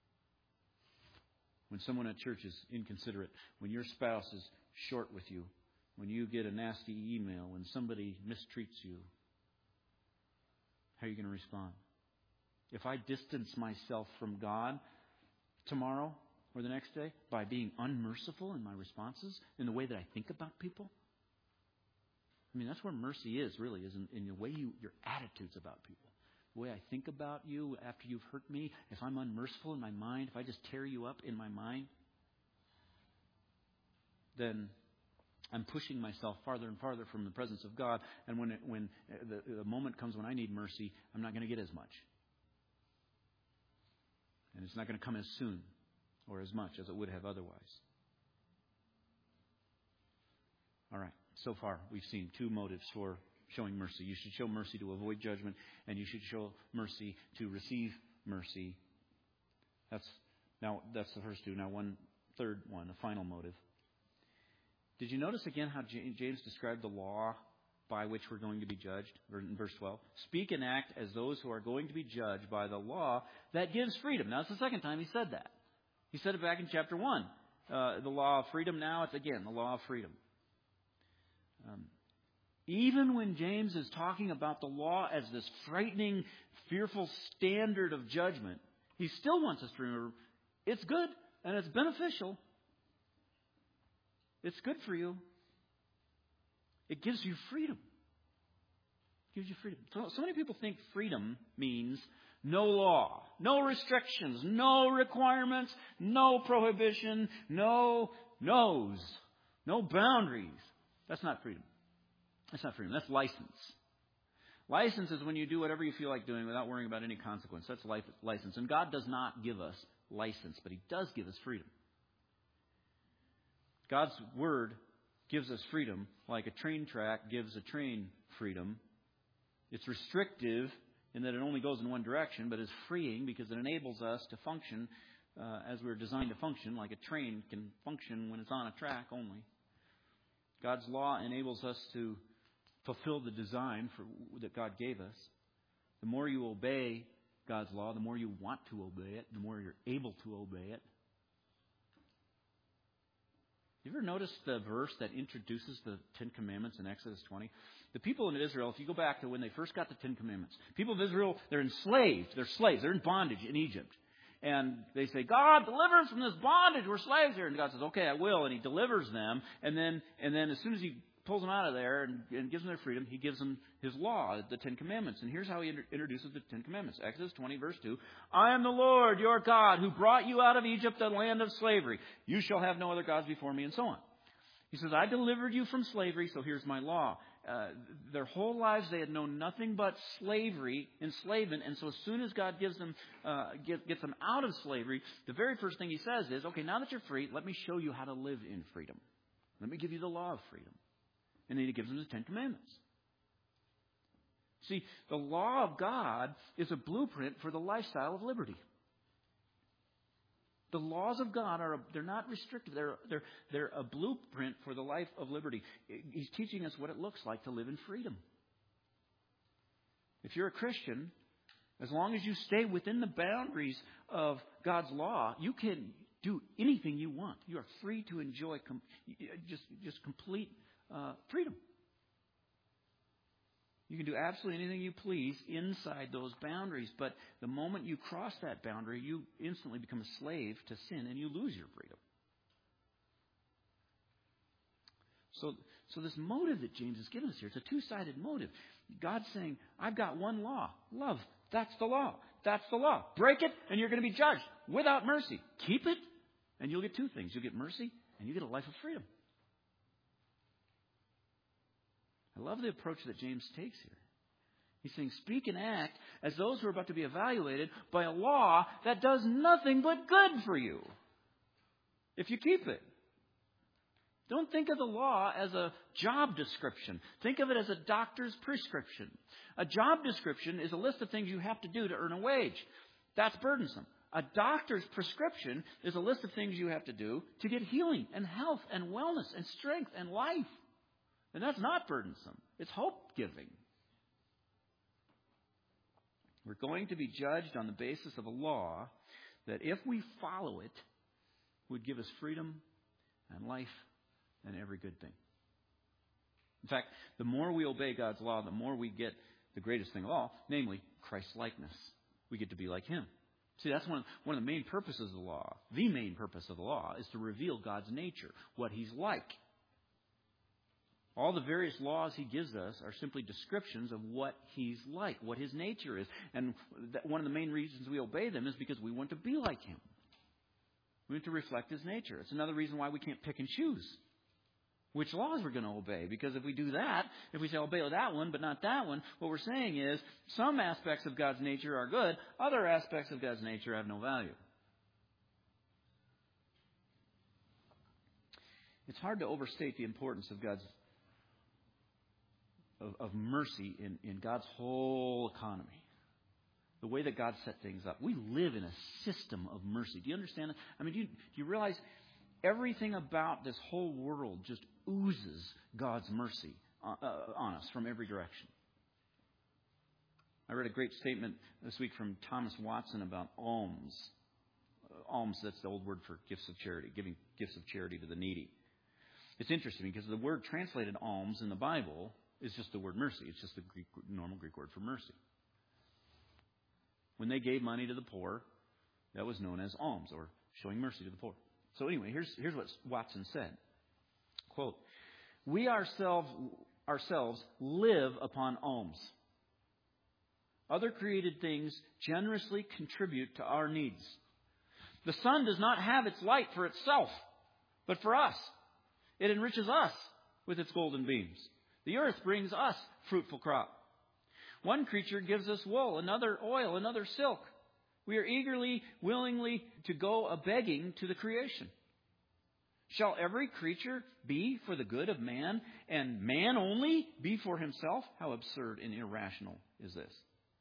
When someone at church is inconsiderate, when your spouse is short with you, when you get a nasty email, when somebody mistreats you, how are you going to respond? If I distance myself from God tomorrow or the next day by being unmerciful in my responses, in the way that I think about people, that's where mercy is, really, is in the way your attitudes about people. The way I think about you after you've hurt me, if I'm unmerciful in my mind, if I just tear you up in my mind, then I'm pushing myself farther and farther from the presence of God. And when the moment comes when I need mercy, I'm not going to get as much. And it's not going to come as soon or as much as it would have otherwise. All right. So far, we've seen two motives for showing mercy. You should show mercy to avoid judgment, and you should show mercy to receive mercy. That's the first two. Now, one third one, a final motive. Did you notice again how James described the law by which we're going to be judged? In verse 12. Speak and act as those who are going to be judged by the law that gives freedom. Now, it's the second time he said that. He said it back in chapter 1. The law of freedom. Now it's again the law of freedom. Even when James is talking about the law as this frightening, fearful standard of judgment, he still wants us to remember it's good and it's beneficial. It's good for you. It gives you freedom. It gives you freedom. So many people think freedom means no law, no restrictions, no requirements, no prohibition, no no's, no boundaries. That's not freedom. That's not freedom. That's license. License is when you do whatever you feel like doing without worrying about any consequence. That's license. And God does not give us license, but He does give us freedom. God's Word gives us freedom, like a train track gives a train freedom. It's restrictive in that it only goes in one direction, but is freeing because it enables us to function as we're designed to function, like a train can function when it's on a track only. God's law enables us to fulfill the design that God gave us. The more you obey God's law, the more you want to obey it, the more you're able to obey it. You ever notice the verse that introduces the Ten Commandments in Exodus 20? The people in Israel, if you go back to when they first got the Ten Commandments, people of Israel, they're enslaved. They're slaves. They're in bondage in Egypt. And they say, God, deliver us from this bondage. We're slaves here. And God says, okay, I will. And He delivers them. And then as soon as He pulls them out of there and gives them their freedom, He gives them His law, the Ten Commandments. And here's how He introduces the Ten Commandments. Exodus 20, verse 2. I am the Lord, your God, who brought you out of Egypt, the land of slavery. You shall have no other gods before me, and so on. He says, I delivered you from slavery, so here's my law. Their whole lives they had known nothing but slavery, enslavement, and so as soon as God gives them, gets them out of slavery, the very first thing He says is, okay, now that you're free, let me show you how to live in freedom. Let me give you the law of freedom. And then He gives them the Ten Commandments. See, the law of God is a blueprint for the lifestyle of liberty. The laws of God they're not restrictive. They're a blueprint for the life of liberty. He's teaching us what it looks like to live in freedom. If you're a Christian, as long as you stay within the boundaries of God's law, you can do anything you want. You are free to enjoy just complete freedom. You can do absolutely anything you please inside those boundaries, but the moment you cross that boundary, you instantly become a slave to sin and you lose your freedom. So this motive that James has given us here, it's a two-sided motive. God's saying, I've got one law, love. That's the law. That's the law. Break it and you're going to be judged without mercy. Keep it and you'll get two things. You'll get mercy and you get a life of freedom. I love the approach that James takes here. He's saying, speak and act as those who are about to be evaluated by a law that does nothing but good for you, if you keep it. Don't think of the law as a job description. Think of it as a doctor's prescription. A job description is a list of things you have to do to earn a wage. That's burdensome. A doctor's prescription is a list of things you have to do to get healing and health and wellness and strength and life. And that's not burdensome. It's hope-giving. We're going to be judged on the basis of a law that, if we follow it, would give us freedom and life and every good thing. In fact, the more we obey God's law, the more we get the greatest thing of all, namely Christ-likeness. We get to be like Him. See, that's one of the main purposes of the law. The main purpose of the law is to reveal God's nature, what He's like. All the various laws He gives us are simply descriptions of what He's like, what His nature is. And one of the main reasons we obey them is because we want to be like Him. We want to reflect His nature. It's another reason why we can't pick and choose which laws we're going to obey. Because if we do that, if we say obey that one but not that one, what we're saying is some aspects of God's nature are good, other aspects of God's nature have no value. It's hard to overstate the importance of God's of mercy in God's whole economy. The way that God set things up. We live in a system of mercy. Do you understand that? I mean, do you realize everything about this whole world just oozes God's mercy on us from every direction? I read a great statement this week from Thomas Watson about alms. Alms, that's the old word for gifts of charity, giving gifts of charity to the needy. It's interesting because the word translated alms in the Bible is just the word mercy. It's just the normal Greek word for mercy. When they gave money to the poor, that was known as alms, or showing mercy to the poor. So anyway, here's what Watson said. Quote, we ourselves live upon alms. Other created things generously contribute to our needs. The sun does not have its light for itself, but for us. It enriches us with its golden beams. The earth brings us fruitful crop. One creature gives us wool, another oil, another silk. We are eagerly, willingly to go a-begging to the creation. Shall every creature be for the good of man, and man only be for himself? How absurd and irrational is this?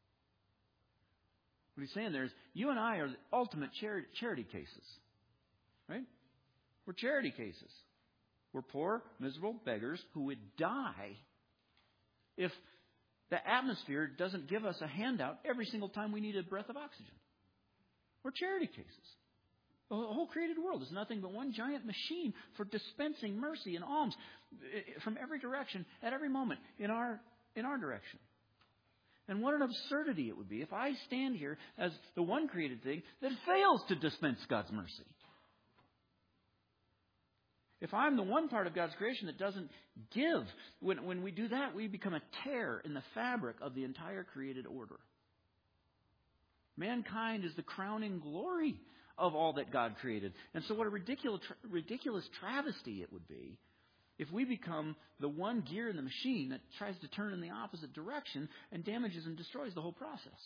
What he's saying there is, you and I are the ultimate charity cases. Right? We're charity cases. We're poor, miserable beggars who would die if the atmosphere doesn't give us a handout every single time we need a breath of oxygen. We're charity cases. The whole created world is nothing but one giant machine for dispensing mercy and alms from every direction at every moment in our direction. And what an absurdity it would be if I stand here as the one created thing that fails to dispense God's mercy. If I'm the one part of God's creation that doesn't give, when we do that, we become a tear in the fabric of the entire created order. Mankind is the crowning glory of all that God created. And so what a ridiculous travesty it would be if we become the one gear in the machine that tries to turn in the opposite direction and damages and destroys the whole process.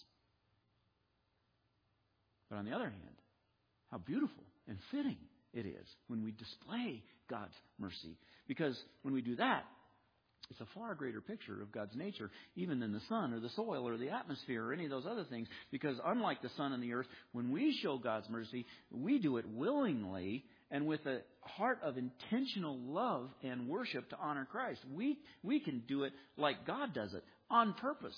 But on the other hand, how beautiful and fitting it is when we display God's mercy. Because when we do that, it's a far greater picture of God's nature, even than the sun or the soil or the atmosphere or any of those other things. Because unlike the sun and the earth, when we show God's mercy, we do it willingly and with a heart of intentional love and worship to honor Christ. We can do it like God does it, on purpose.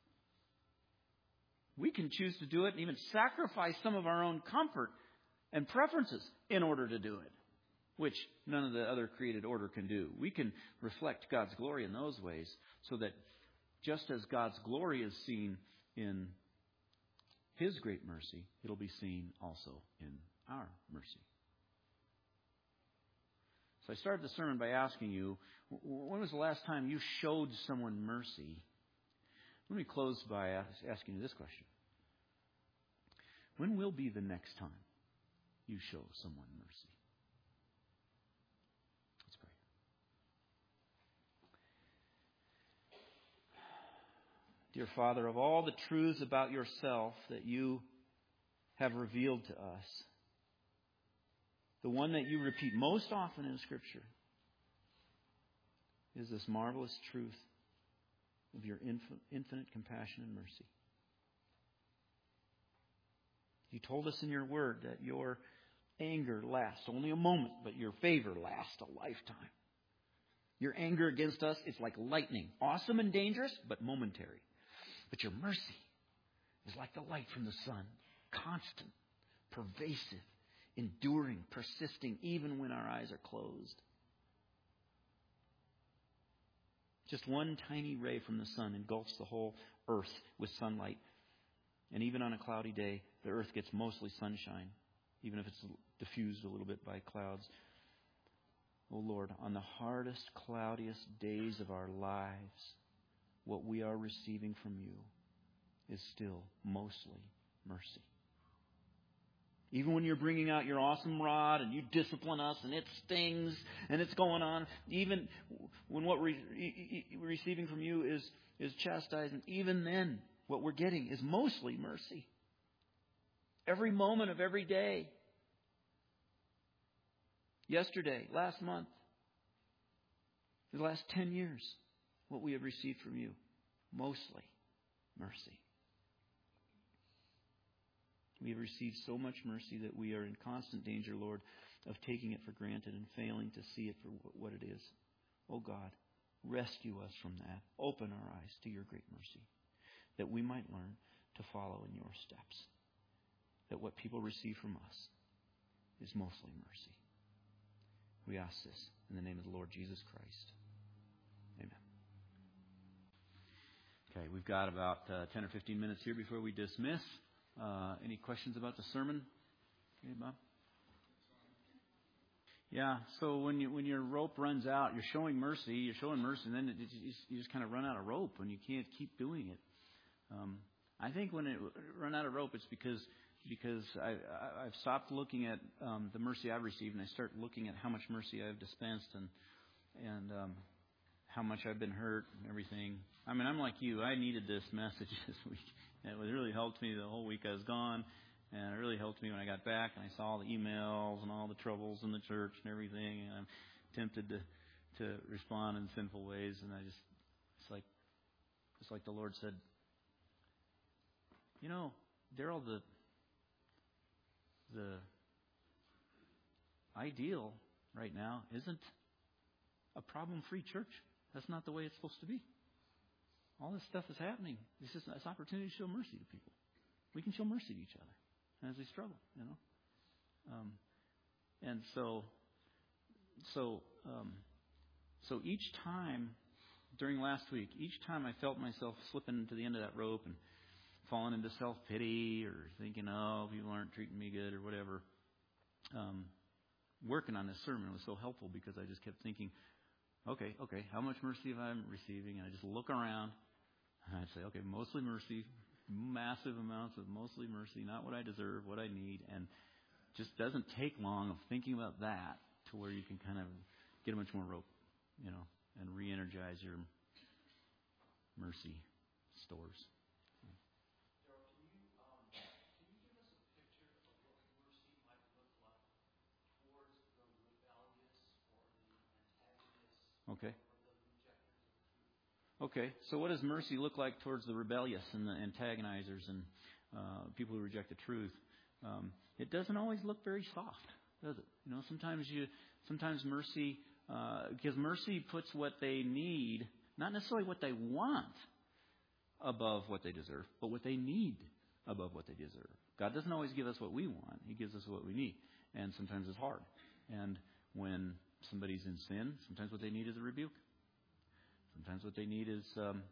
We can choose to do it and even sacrifice some of our own comfort and preferences in order to do it, which none of the other created order can do. We can reflect God's glory in those ways so that just as God's glory is seen in His great mercy, it'll be seen also in our mercy. So I started the sermon by asking you, when was the last time you showed someone mercy? Let me close by asking you this question. When will be the next time you show someone mercy? Let's pray. Dear Father, of all the truths about yourself that you have revealed to us, the one that you repeat most often in Scripture is this marvelous truth of your infinite compassion and mercy. You told us in your word that your anger lasts only a moment, but your favor lasts a lifetime. Your anger against us is like lightning, awesome and dangerous, but momentary. But your mercy is like the light from the sun, constant, pervasive, enduring, persisting, even when our eyes are closed. Just one tiny ray from the sun engulfs the whole earth with sunlight. And even on a cloudy day, the earth gets mostly sunshine, even if it's diffused a little bit by clouds. Oh Lord, on the hardest, cloudiest days of our lives, what we are receiving from you is still mostly mercy. Even when you're bringing out your awesome rod and you discipline us and it stings and it's going on, even when what we're receiving from you is chastisement, even then what we're getting is mostly mercy. Every moment of every day. Yesterday, last month, the last 10 years, what we have received from you, mostly mercy. We have received so much mercy that we are in constant danger, Lord, of taking it for granted and failing to see it for what it is. Oh God, rescue us from that. Open our eyes to your great mercy, that we might learn to follow in your steps. That what people receive from us is mostly mercy. We ask this in the name of the Lord Jesus Christ. Amen. Okay, we've got about 10 or 15 minutes here before we dismiss. Any questions about the sermon? Okay, Bob? Yeah, so when your rope runs out, you're showing mercy, and then you just kind of run out of rope and you can't keep doing it. I think when it run out of rope, it's because I've stopped looking at the mercy I've received, and I start looking at how much mercy I've dispensed and how much I've been hurt and everything. I mean, I'm like you. I needed this message this week. It really helped me the whole week I was gone, And it really helped me when I got back and I saw all the emails and all the troubles in the church and everything. And I'm tempted to respond in sinful ways. And it's like the Lord said, you know, Daryl, the ideal right now isn't a problem-free church. That's not the way it's supposed to be. All this stuff is happening. This is an opportunity to show mercy to people. We can show mercy to each other as we struggle, you know. And so each time during last week, each time I felt myself slipping to the end of that rope and falling into self-pity or thinking, oh, people aren't treating me good or whatever, working on this sermon was so helpful because I just kept thinking, okay, how much mercy have I been receiving? And I just look around and I'd say, okay, mostly mercy, massive amounts of mostly mercy, not what I deserve, what I need. And just doesn't take long of thinking about that to where you can kind of get a much more rope, you know, and re-energize your mercy stores. Okay. So what does mercy look like towards the rebellious and the antagonizers and people who reject the truth? It doesn't always look very soft, does it? You know, sometimes mercy, because mercy puts what they need, not necessarily what they want, above what they deserve, but what they need above what they deserve. God doesn't always give us what we want; He gives us what we need, and sometimes it's hard. And when somebody's in sin, sometimes what they need is a rebuke. Sometimes what they need is,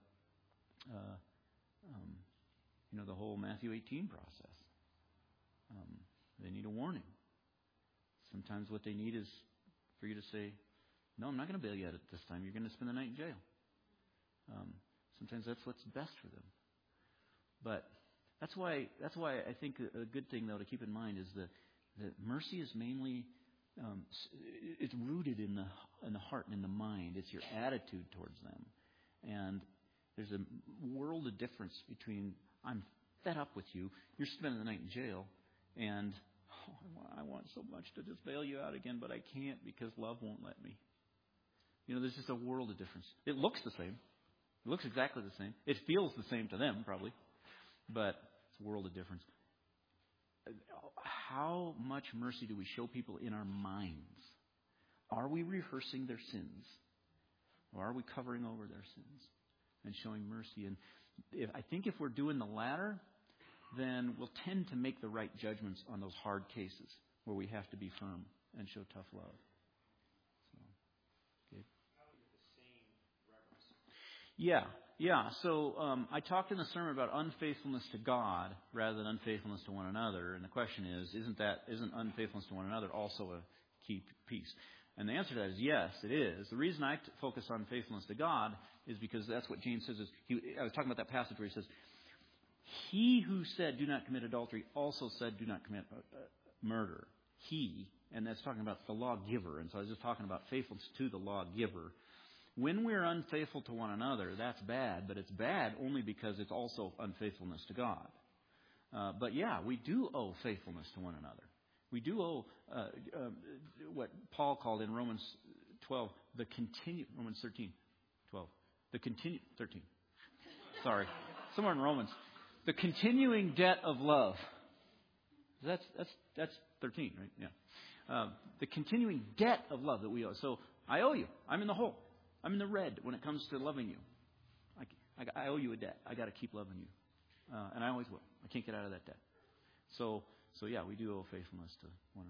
the whole Matthew 18 process. They need a warning. Sometimes what they need is for you to say, no, I'm not going to bail you out at this time. You're going to spend the night in jail. Sometimes that's what's best for them. But that's why I think a good thing, though, to keep in mind is that mercy is mainly it's rooted in the heart and in the mind. It's your attitude towards them. And there's a world of difference between I'm fed up with you, you're spending the night in jail, and I want so much to just bail you out again, but I can't because love won't let me. You know, there's just a world of difference. It looks the same. It looks exactly the same. It feels the same to them, probably. But it's a world of difference. How much mercy do we show people in our minds? Are we rehearsing their sins? Or are we covering over their sins and showing mercy? And I think if we're doing the latter, then we'll tend to make the right judgments on those hard cases where we have to be firm and show tough love. So, okay. Yeah. So I talked in the sermon about unfaithfulness to God rather than unfaithfulness to one another. And the question is, isn't unfaithfulness to one another also a key piece? And the answer to that is yes, it is. The reason I focus on faithfulness to God is because that's what James says. I was talking about that passage where he says, he who said, do not commit adultery, also said, do not commit murder. He, and that's talking about the lawgiver. And so I was just talking about faithfulness to the lawgiver. When we're unfaithful to one another, that's bad. But it's bad only because it's also unfaithfulness to God. But yeah, we do owe faithfulness to one another. We do owe what Paul called in Romans 12, Romans 13, 12. 13. Sorry. Somewhere in Romans. The continuing debt of love. That's 13, right? Yeah. The continuing debt of love that we owe. So I owe you. I'm in the hole. I'm in the red when it comes to loving you. I owe you a debt. I got to keep loving you. And I always will. I can't get out of that debt. So yeah, we do owe faithfulness to one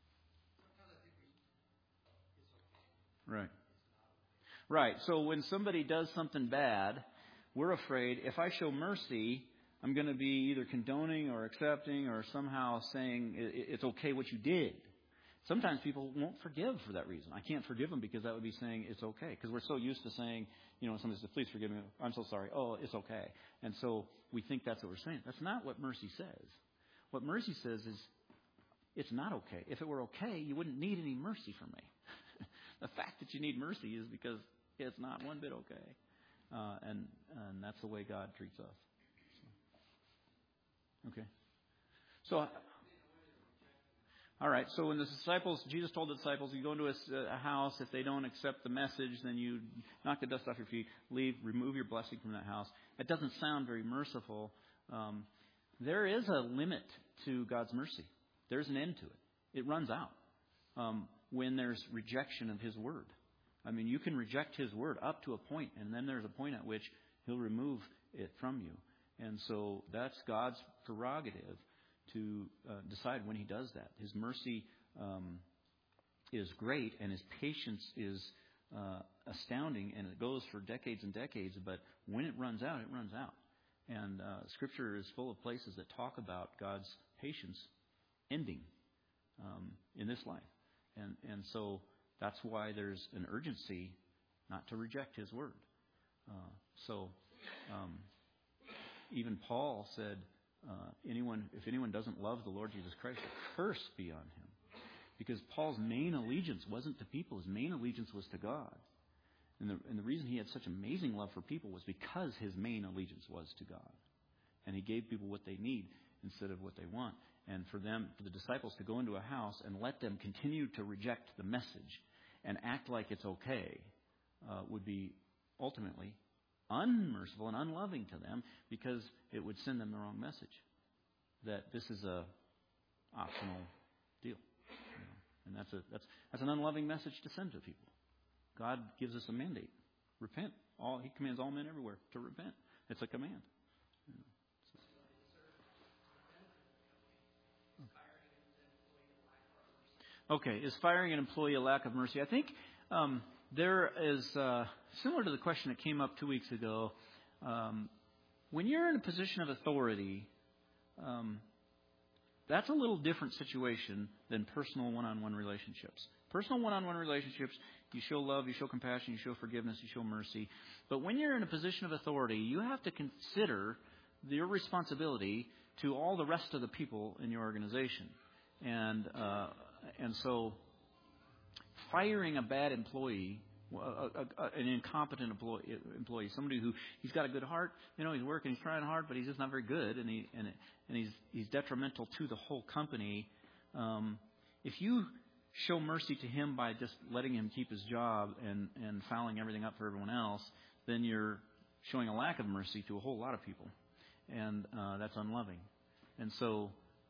another. Right. So when somebody does something bad, we're afraid if I show mercy, I'm going to be either condoning or accepting or somehow saying it's okay what you did. Sometimes people won't forgive for that reason. I can't forgive them because that would be saying it's okay. Because we're so used to saying, somebody says, please forgive me. I'm so sorry. Oh, it's okay. And so we think that's what we're saying. That's not what mercy says. What mercy says is it's not okay. If it were okay, you wouldn't need any mercy from me. The fact that you need mercy is because it's not one bit okay. And that's the way God treats us. So, okay. So, all right. So when the disciples, Jesus told the disciples, you go into a house. If they don't accept the message, then you knock the dust off your feet, leave, remove your blessing from that house. It doesn't sound very merciful. There is a limit to God's mercy. There's an end to it. It runs out when there's rejection of His word. I mean, you can reject His word up to a point, and then there's a point at which He'll remove it from you. And so that's God's prerogative to decide when He does that. His mercy is great, and His patience is astounding, and it goes for decades and decades. But when it runs out, it runs out. And Scripture is full of places that talk about God's patience ending in this life. And so that's why there's an urgency not to reject His word. Even Paul said, if anyone doesn't love the Lord Jesus Christ, a curse be on him. Because Paul's main allegiance wasn't to people. His main allegiance was to God. And the reason he had such amazing love for people was because his main allegiance was to God. And he gave people what they need instead of what they want. And for the disciples to go into a house and let them continue to reject the message and act like it's okay would be ultimately unmerciful and unloving to them, because it would send them the wrong message. That this is a optional deal. And that's an unloving message to send to people. God gives us a mandate. Repent. He commands all men everywhere to repent. It's a command. Okay, is firing an employee a lack of mercy? I think there is, similar to the question that came up 2 weeks ago, when you're in a position of authority, that's a little different situation than personal one-on-one relationships. Personal one-on-one relationships, you show love, you show compassion, you show forgiveness, you show mercy. But when you're in a position of authority, you have to consider your responsibility to all the rest of the people in your organization. And so firing a bad employee, an incompetent employee, somebody who he's got a good heart, he's working, he's trying hard, but he's just not very good, and he's detrimental to the whole company. If you show mercy to him by just letting him keep his job and fouling everything up for everyone else, then you're showing a lack of mercy to a whole lot of people, and that's unloving. And so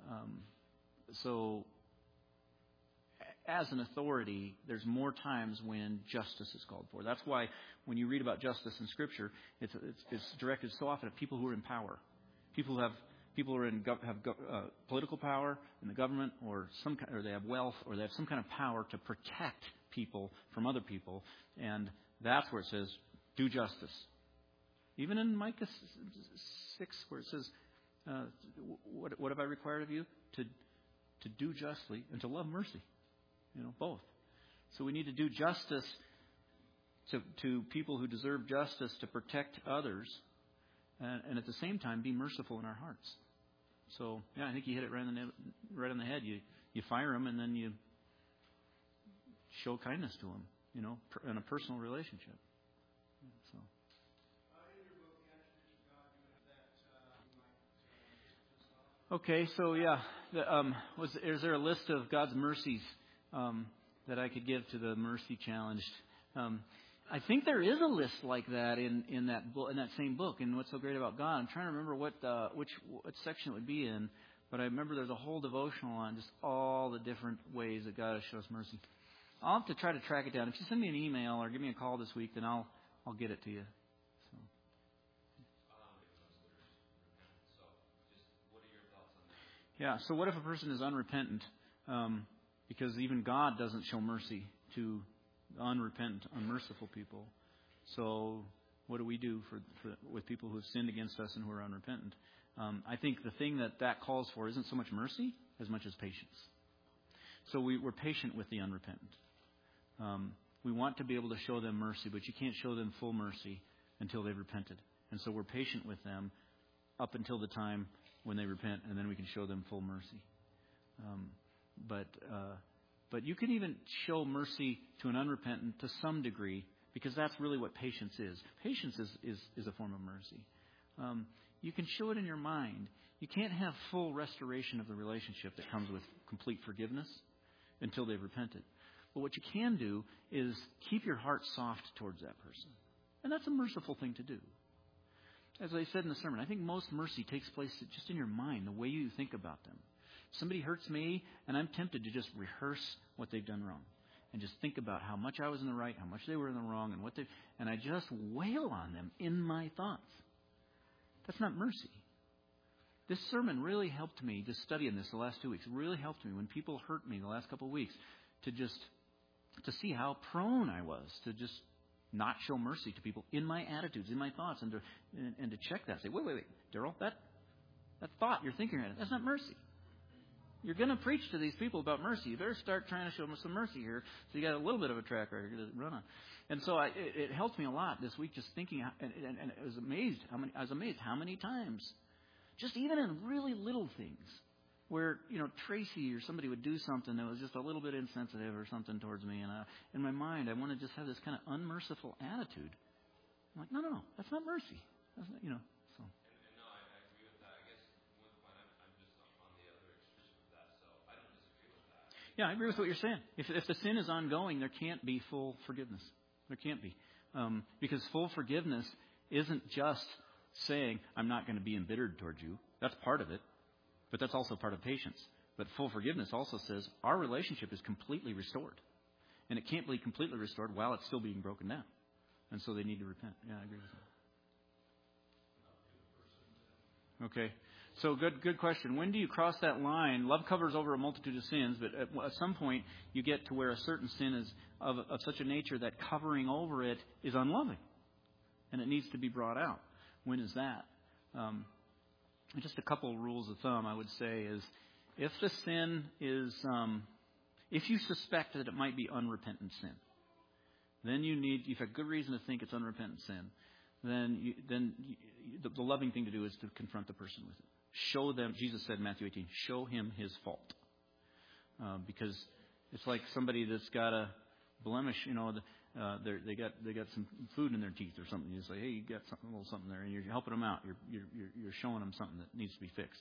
as an authority, there's more times when justice is called for. That's why when you read about justice in Scripture, it's directed so often at people who are in power, people who have political power in the government, or they have wealth, or they have some kind of power to protect people from other people, and that's where it says, "Do justice." Even in Micah 6, where it says, "What have I required of you? To do justly and to love mercy." Both. So we need to do justice to people who deserve justice, to protect others, and at the same time be merciful in our hearts. So, I think you hit it right on the head. You fire them, and then you show kindness to them, in a personal relationship. So. Okay, so is there a list of God's mercies that I could give to the mercy challenged? I think there is a list like that in that book, in that same book. And what's so great about God? I'm trying to remember what section it would be in, but I remember there's a whole devotional on just all the different ways that God shows mercy. I'll have to try to track it down. If you send me an email or give me a call this week, then I'll get it to you. So. Yeah. So what if a person is unrepentant? Because even God doesn't show mercy to unrepentant, unmerciful people. So what do we do with people who have sinned against us and who are unrepentant? I think the thing that calls for isn't so much mercy as much as patience. So we're patient with the unrepentant. We want to be able to show them mercy, but you can't show them full mercy until they've repented. And so we're patient with them up until the time when they repent, and then we can show them full mercy. But you can even show mercy to an unrepentant to some degree, because that's really what patience is. Patience is a form of mercy. You can show it in your mind. You can't have full restoration of the relationship that comes with complete forgiveness until they've repented. But what you can do is keep your heart soft towards that person. And that's a merciful thing to do. As I said in the sermon, I think most mercy takes place just in your mind, the way you think about them. Somebody hurts me, and I'm tempted to just rehearse what they've done wrong. And just think about how much I was in the right, how much they were in the wrong, and I just wail on them in my thoughts. That's not mercy. This sermon really helped me, just studying this the last 2 weeks, really helped me when people hurt me the last couple of weeks to see how prone I was to just not show mercy to people in my attitudes, in my thoughts, and to check that. Say, wait, Daryl, that thought you're thinking right now, that's not mercy. You're going to preach to these people about mercy. You better start trying to show them some mercy here, so you got a little bit of a track record to run on. And so it helped me a lot this week, just thinking, and I was amazed how many times, just even in really little things, where Tracy or somebody would do something that was just a little bit insensitive or something towards me, and in my mind I want to just have this kind of unmerciful attitude. I'm like, no, that's not mercy. That's not, so. And no, I agree with that. I guess one point I'm just on the other extreme of that, so I don't disagree with that. Yeah, I agree with what you're saying. If the sin is ongoing, there can't be full forgiveness. There can't be, because full forgiveness isn't just saying I'm not going to be embittered towards you. That's part of it. But that's also part of patience. But full forgiveness also says our relationship is completely restored. And it can't be completely restored while it's still being broken down. And so they need to repent. Yeah, I agree with that. Okay. So good question. When do you cross that line? Love covers over a multitude of sins, but at some point you get to where a certain sin is of such a nature that covering over it is unloving. And it needs to be brought out. When is that? Just a couple of rules of thumb, I would say, is if the sin is, if you suspect that it might be unrepentant sin, then you've had good reason to think it's unrepentant sin, then the loving thing to do is to confront the person with it. Show them, Jesus said in Matthew 18, show him his fault. Because it's like somebody that's got a blemish, they got some food in their teeth or something. You say, hey, you got a little something there, and you're helping them out. You're showing them something that needs to be fixed.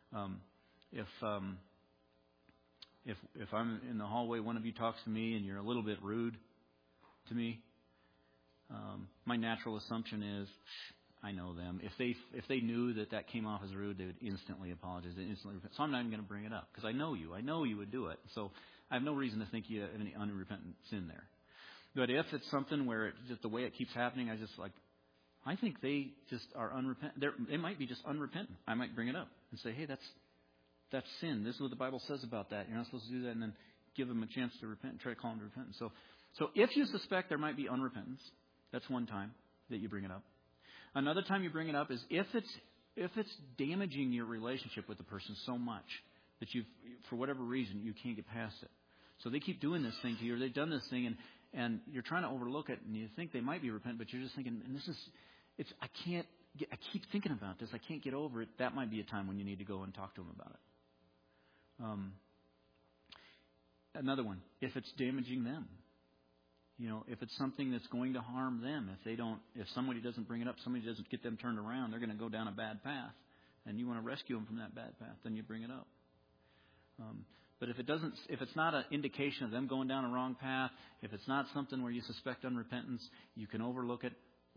If I'm in the hallway, one of you talks to me, and you're a little bit rude to me, my natural assumption is, I know them. If they knew that came off as rude, they would instantly apologize. So I'm not even going to bring it up because I know you. I know you would do it. So I have no reason to think you have any unrepentant sin there. But if it's something where just the way it keeps happening, I think they just are unrepentant. They might be just unrepentant. I might bring it up and say, hey, that's sin. This is what the Bible says about that. You're not supposed to do that, and then give them a chance to repent and try to call them to repentance. So if you suspect there might be unrepentance, that's one time that you bring it up. Another time you bring it up is if it's damaging your relationship with the person so much that for whatever reason, you can't get past it. So they keep doing this thing to you, or they've done this thing, and you're trying to overlook it, and you think they might be repentant, but you're just thinking, and I keep thinking about this, I can't get over it. That might be a time when you need to go and talk to them about it. Another one, if it's damaging them. If it's something that's going to harm them, if somebody doesn't bring it up, somebody doesn't get them turned around, they're going to go down a bad path, and you want to rescue them from that bad path, then you bring it up. But if it's not an indication of them going down a wrong path, if it's not something where you suspect unrepentance, you can overlook it.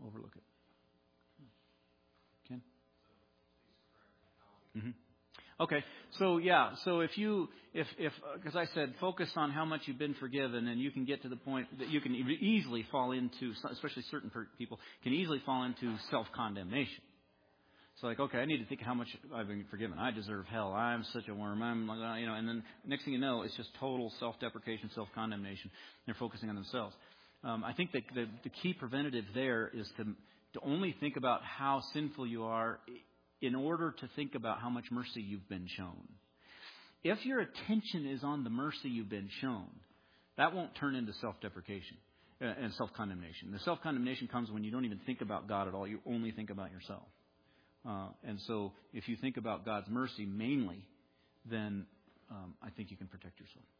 Ken? Mm-hmm. Okay, so because I said focus on how much you've been forgiven, and you can get to the point that you can easily fall into, especially certain people, can easily fall into self-condemnation. It's like, okay, I need to think how much I've been forgiven. I deserve hell. I'm such a worm. And then next thing you know, it's just total self-deprecation, self-condemnation. They're focusing on themselves. I think that the key preventative there is to only think about how sinful you are in order to think about how much mercy you've been shown. If your attention is on the mercy you've been shown, that won't turn into self-deprecation and self-condemnation. The self-condemnation comes when you don't even think about God at all. You only think about yourself. And so if you think about God's mercy mainly, then I think you can protect yourself.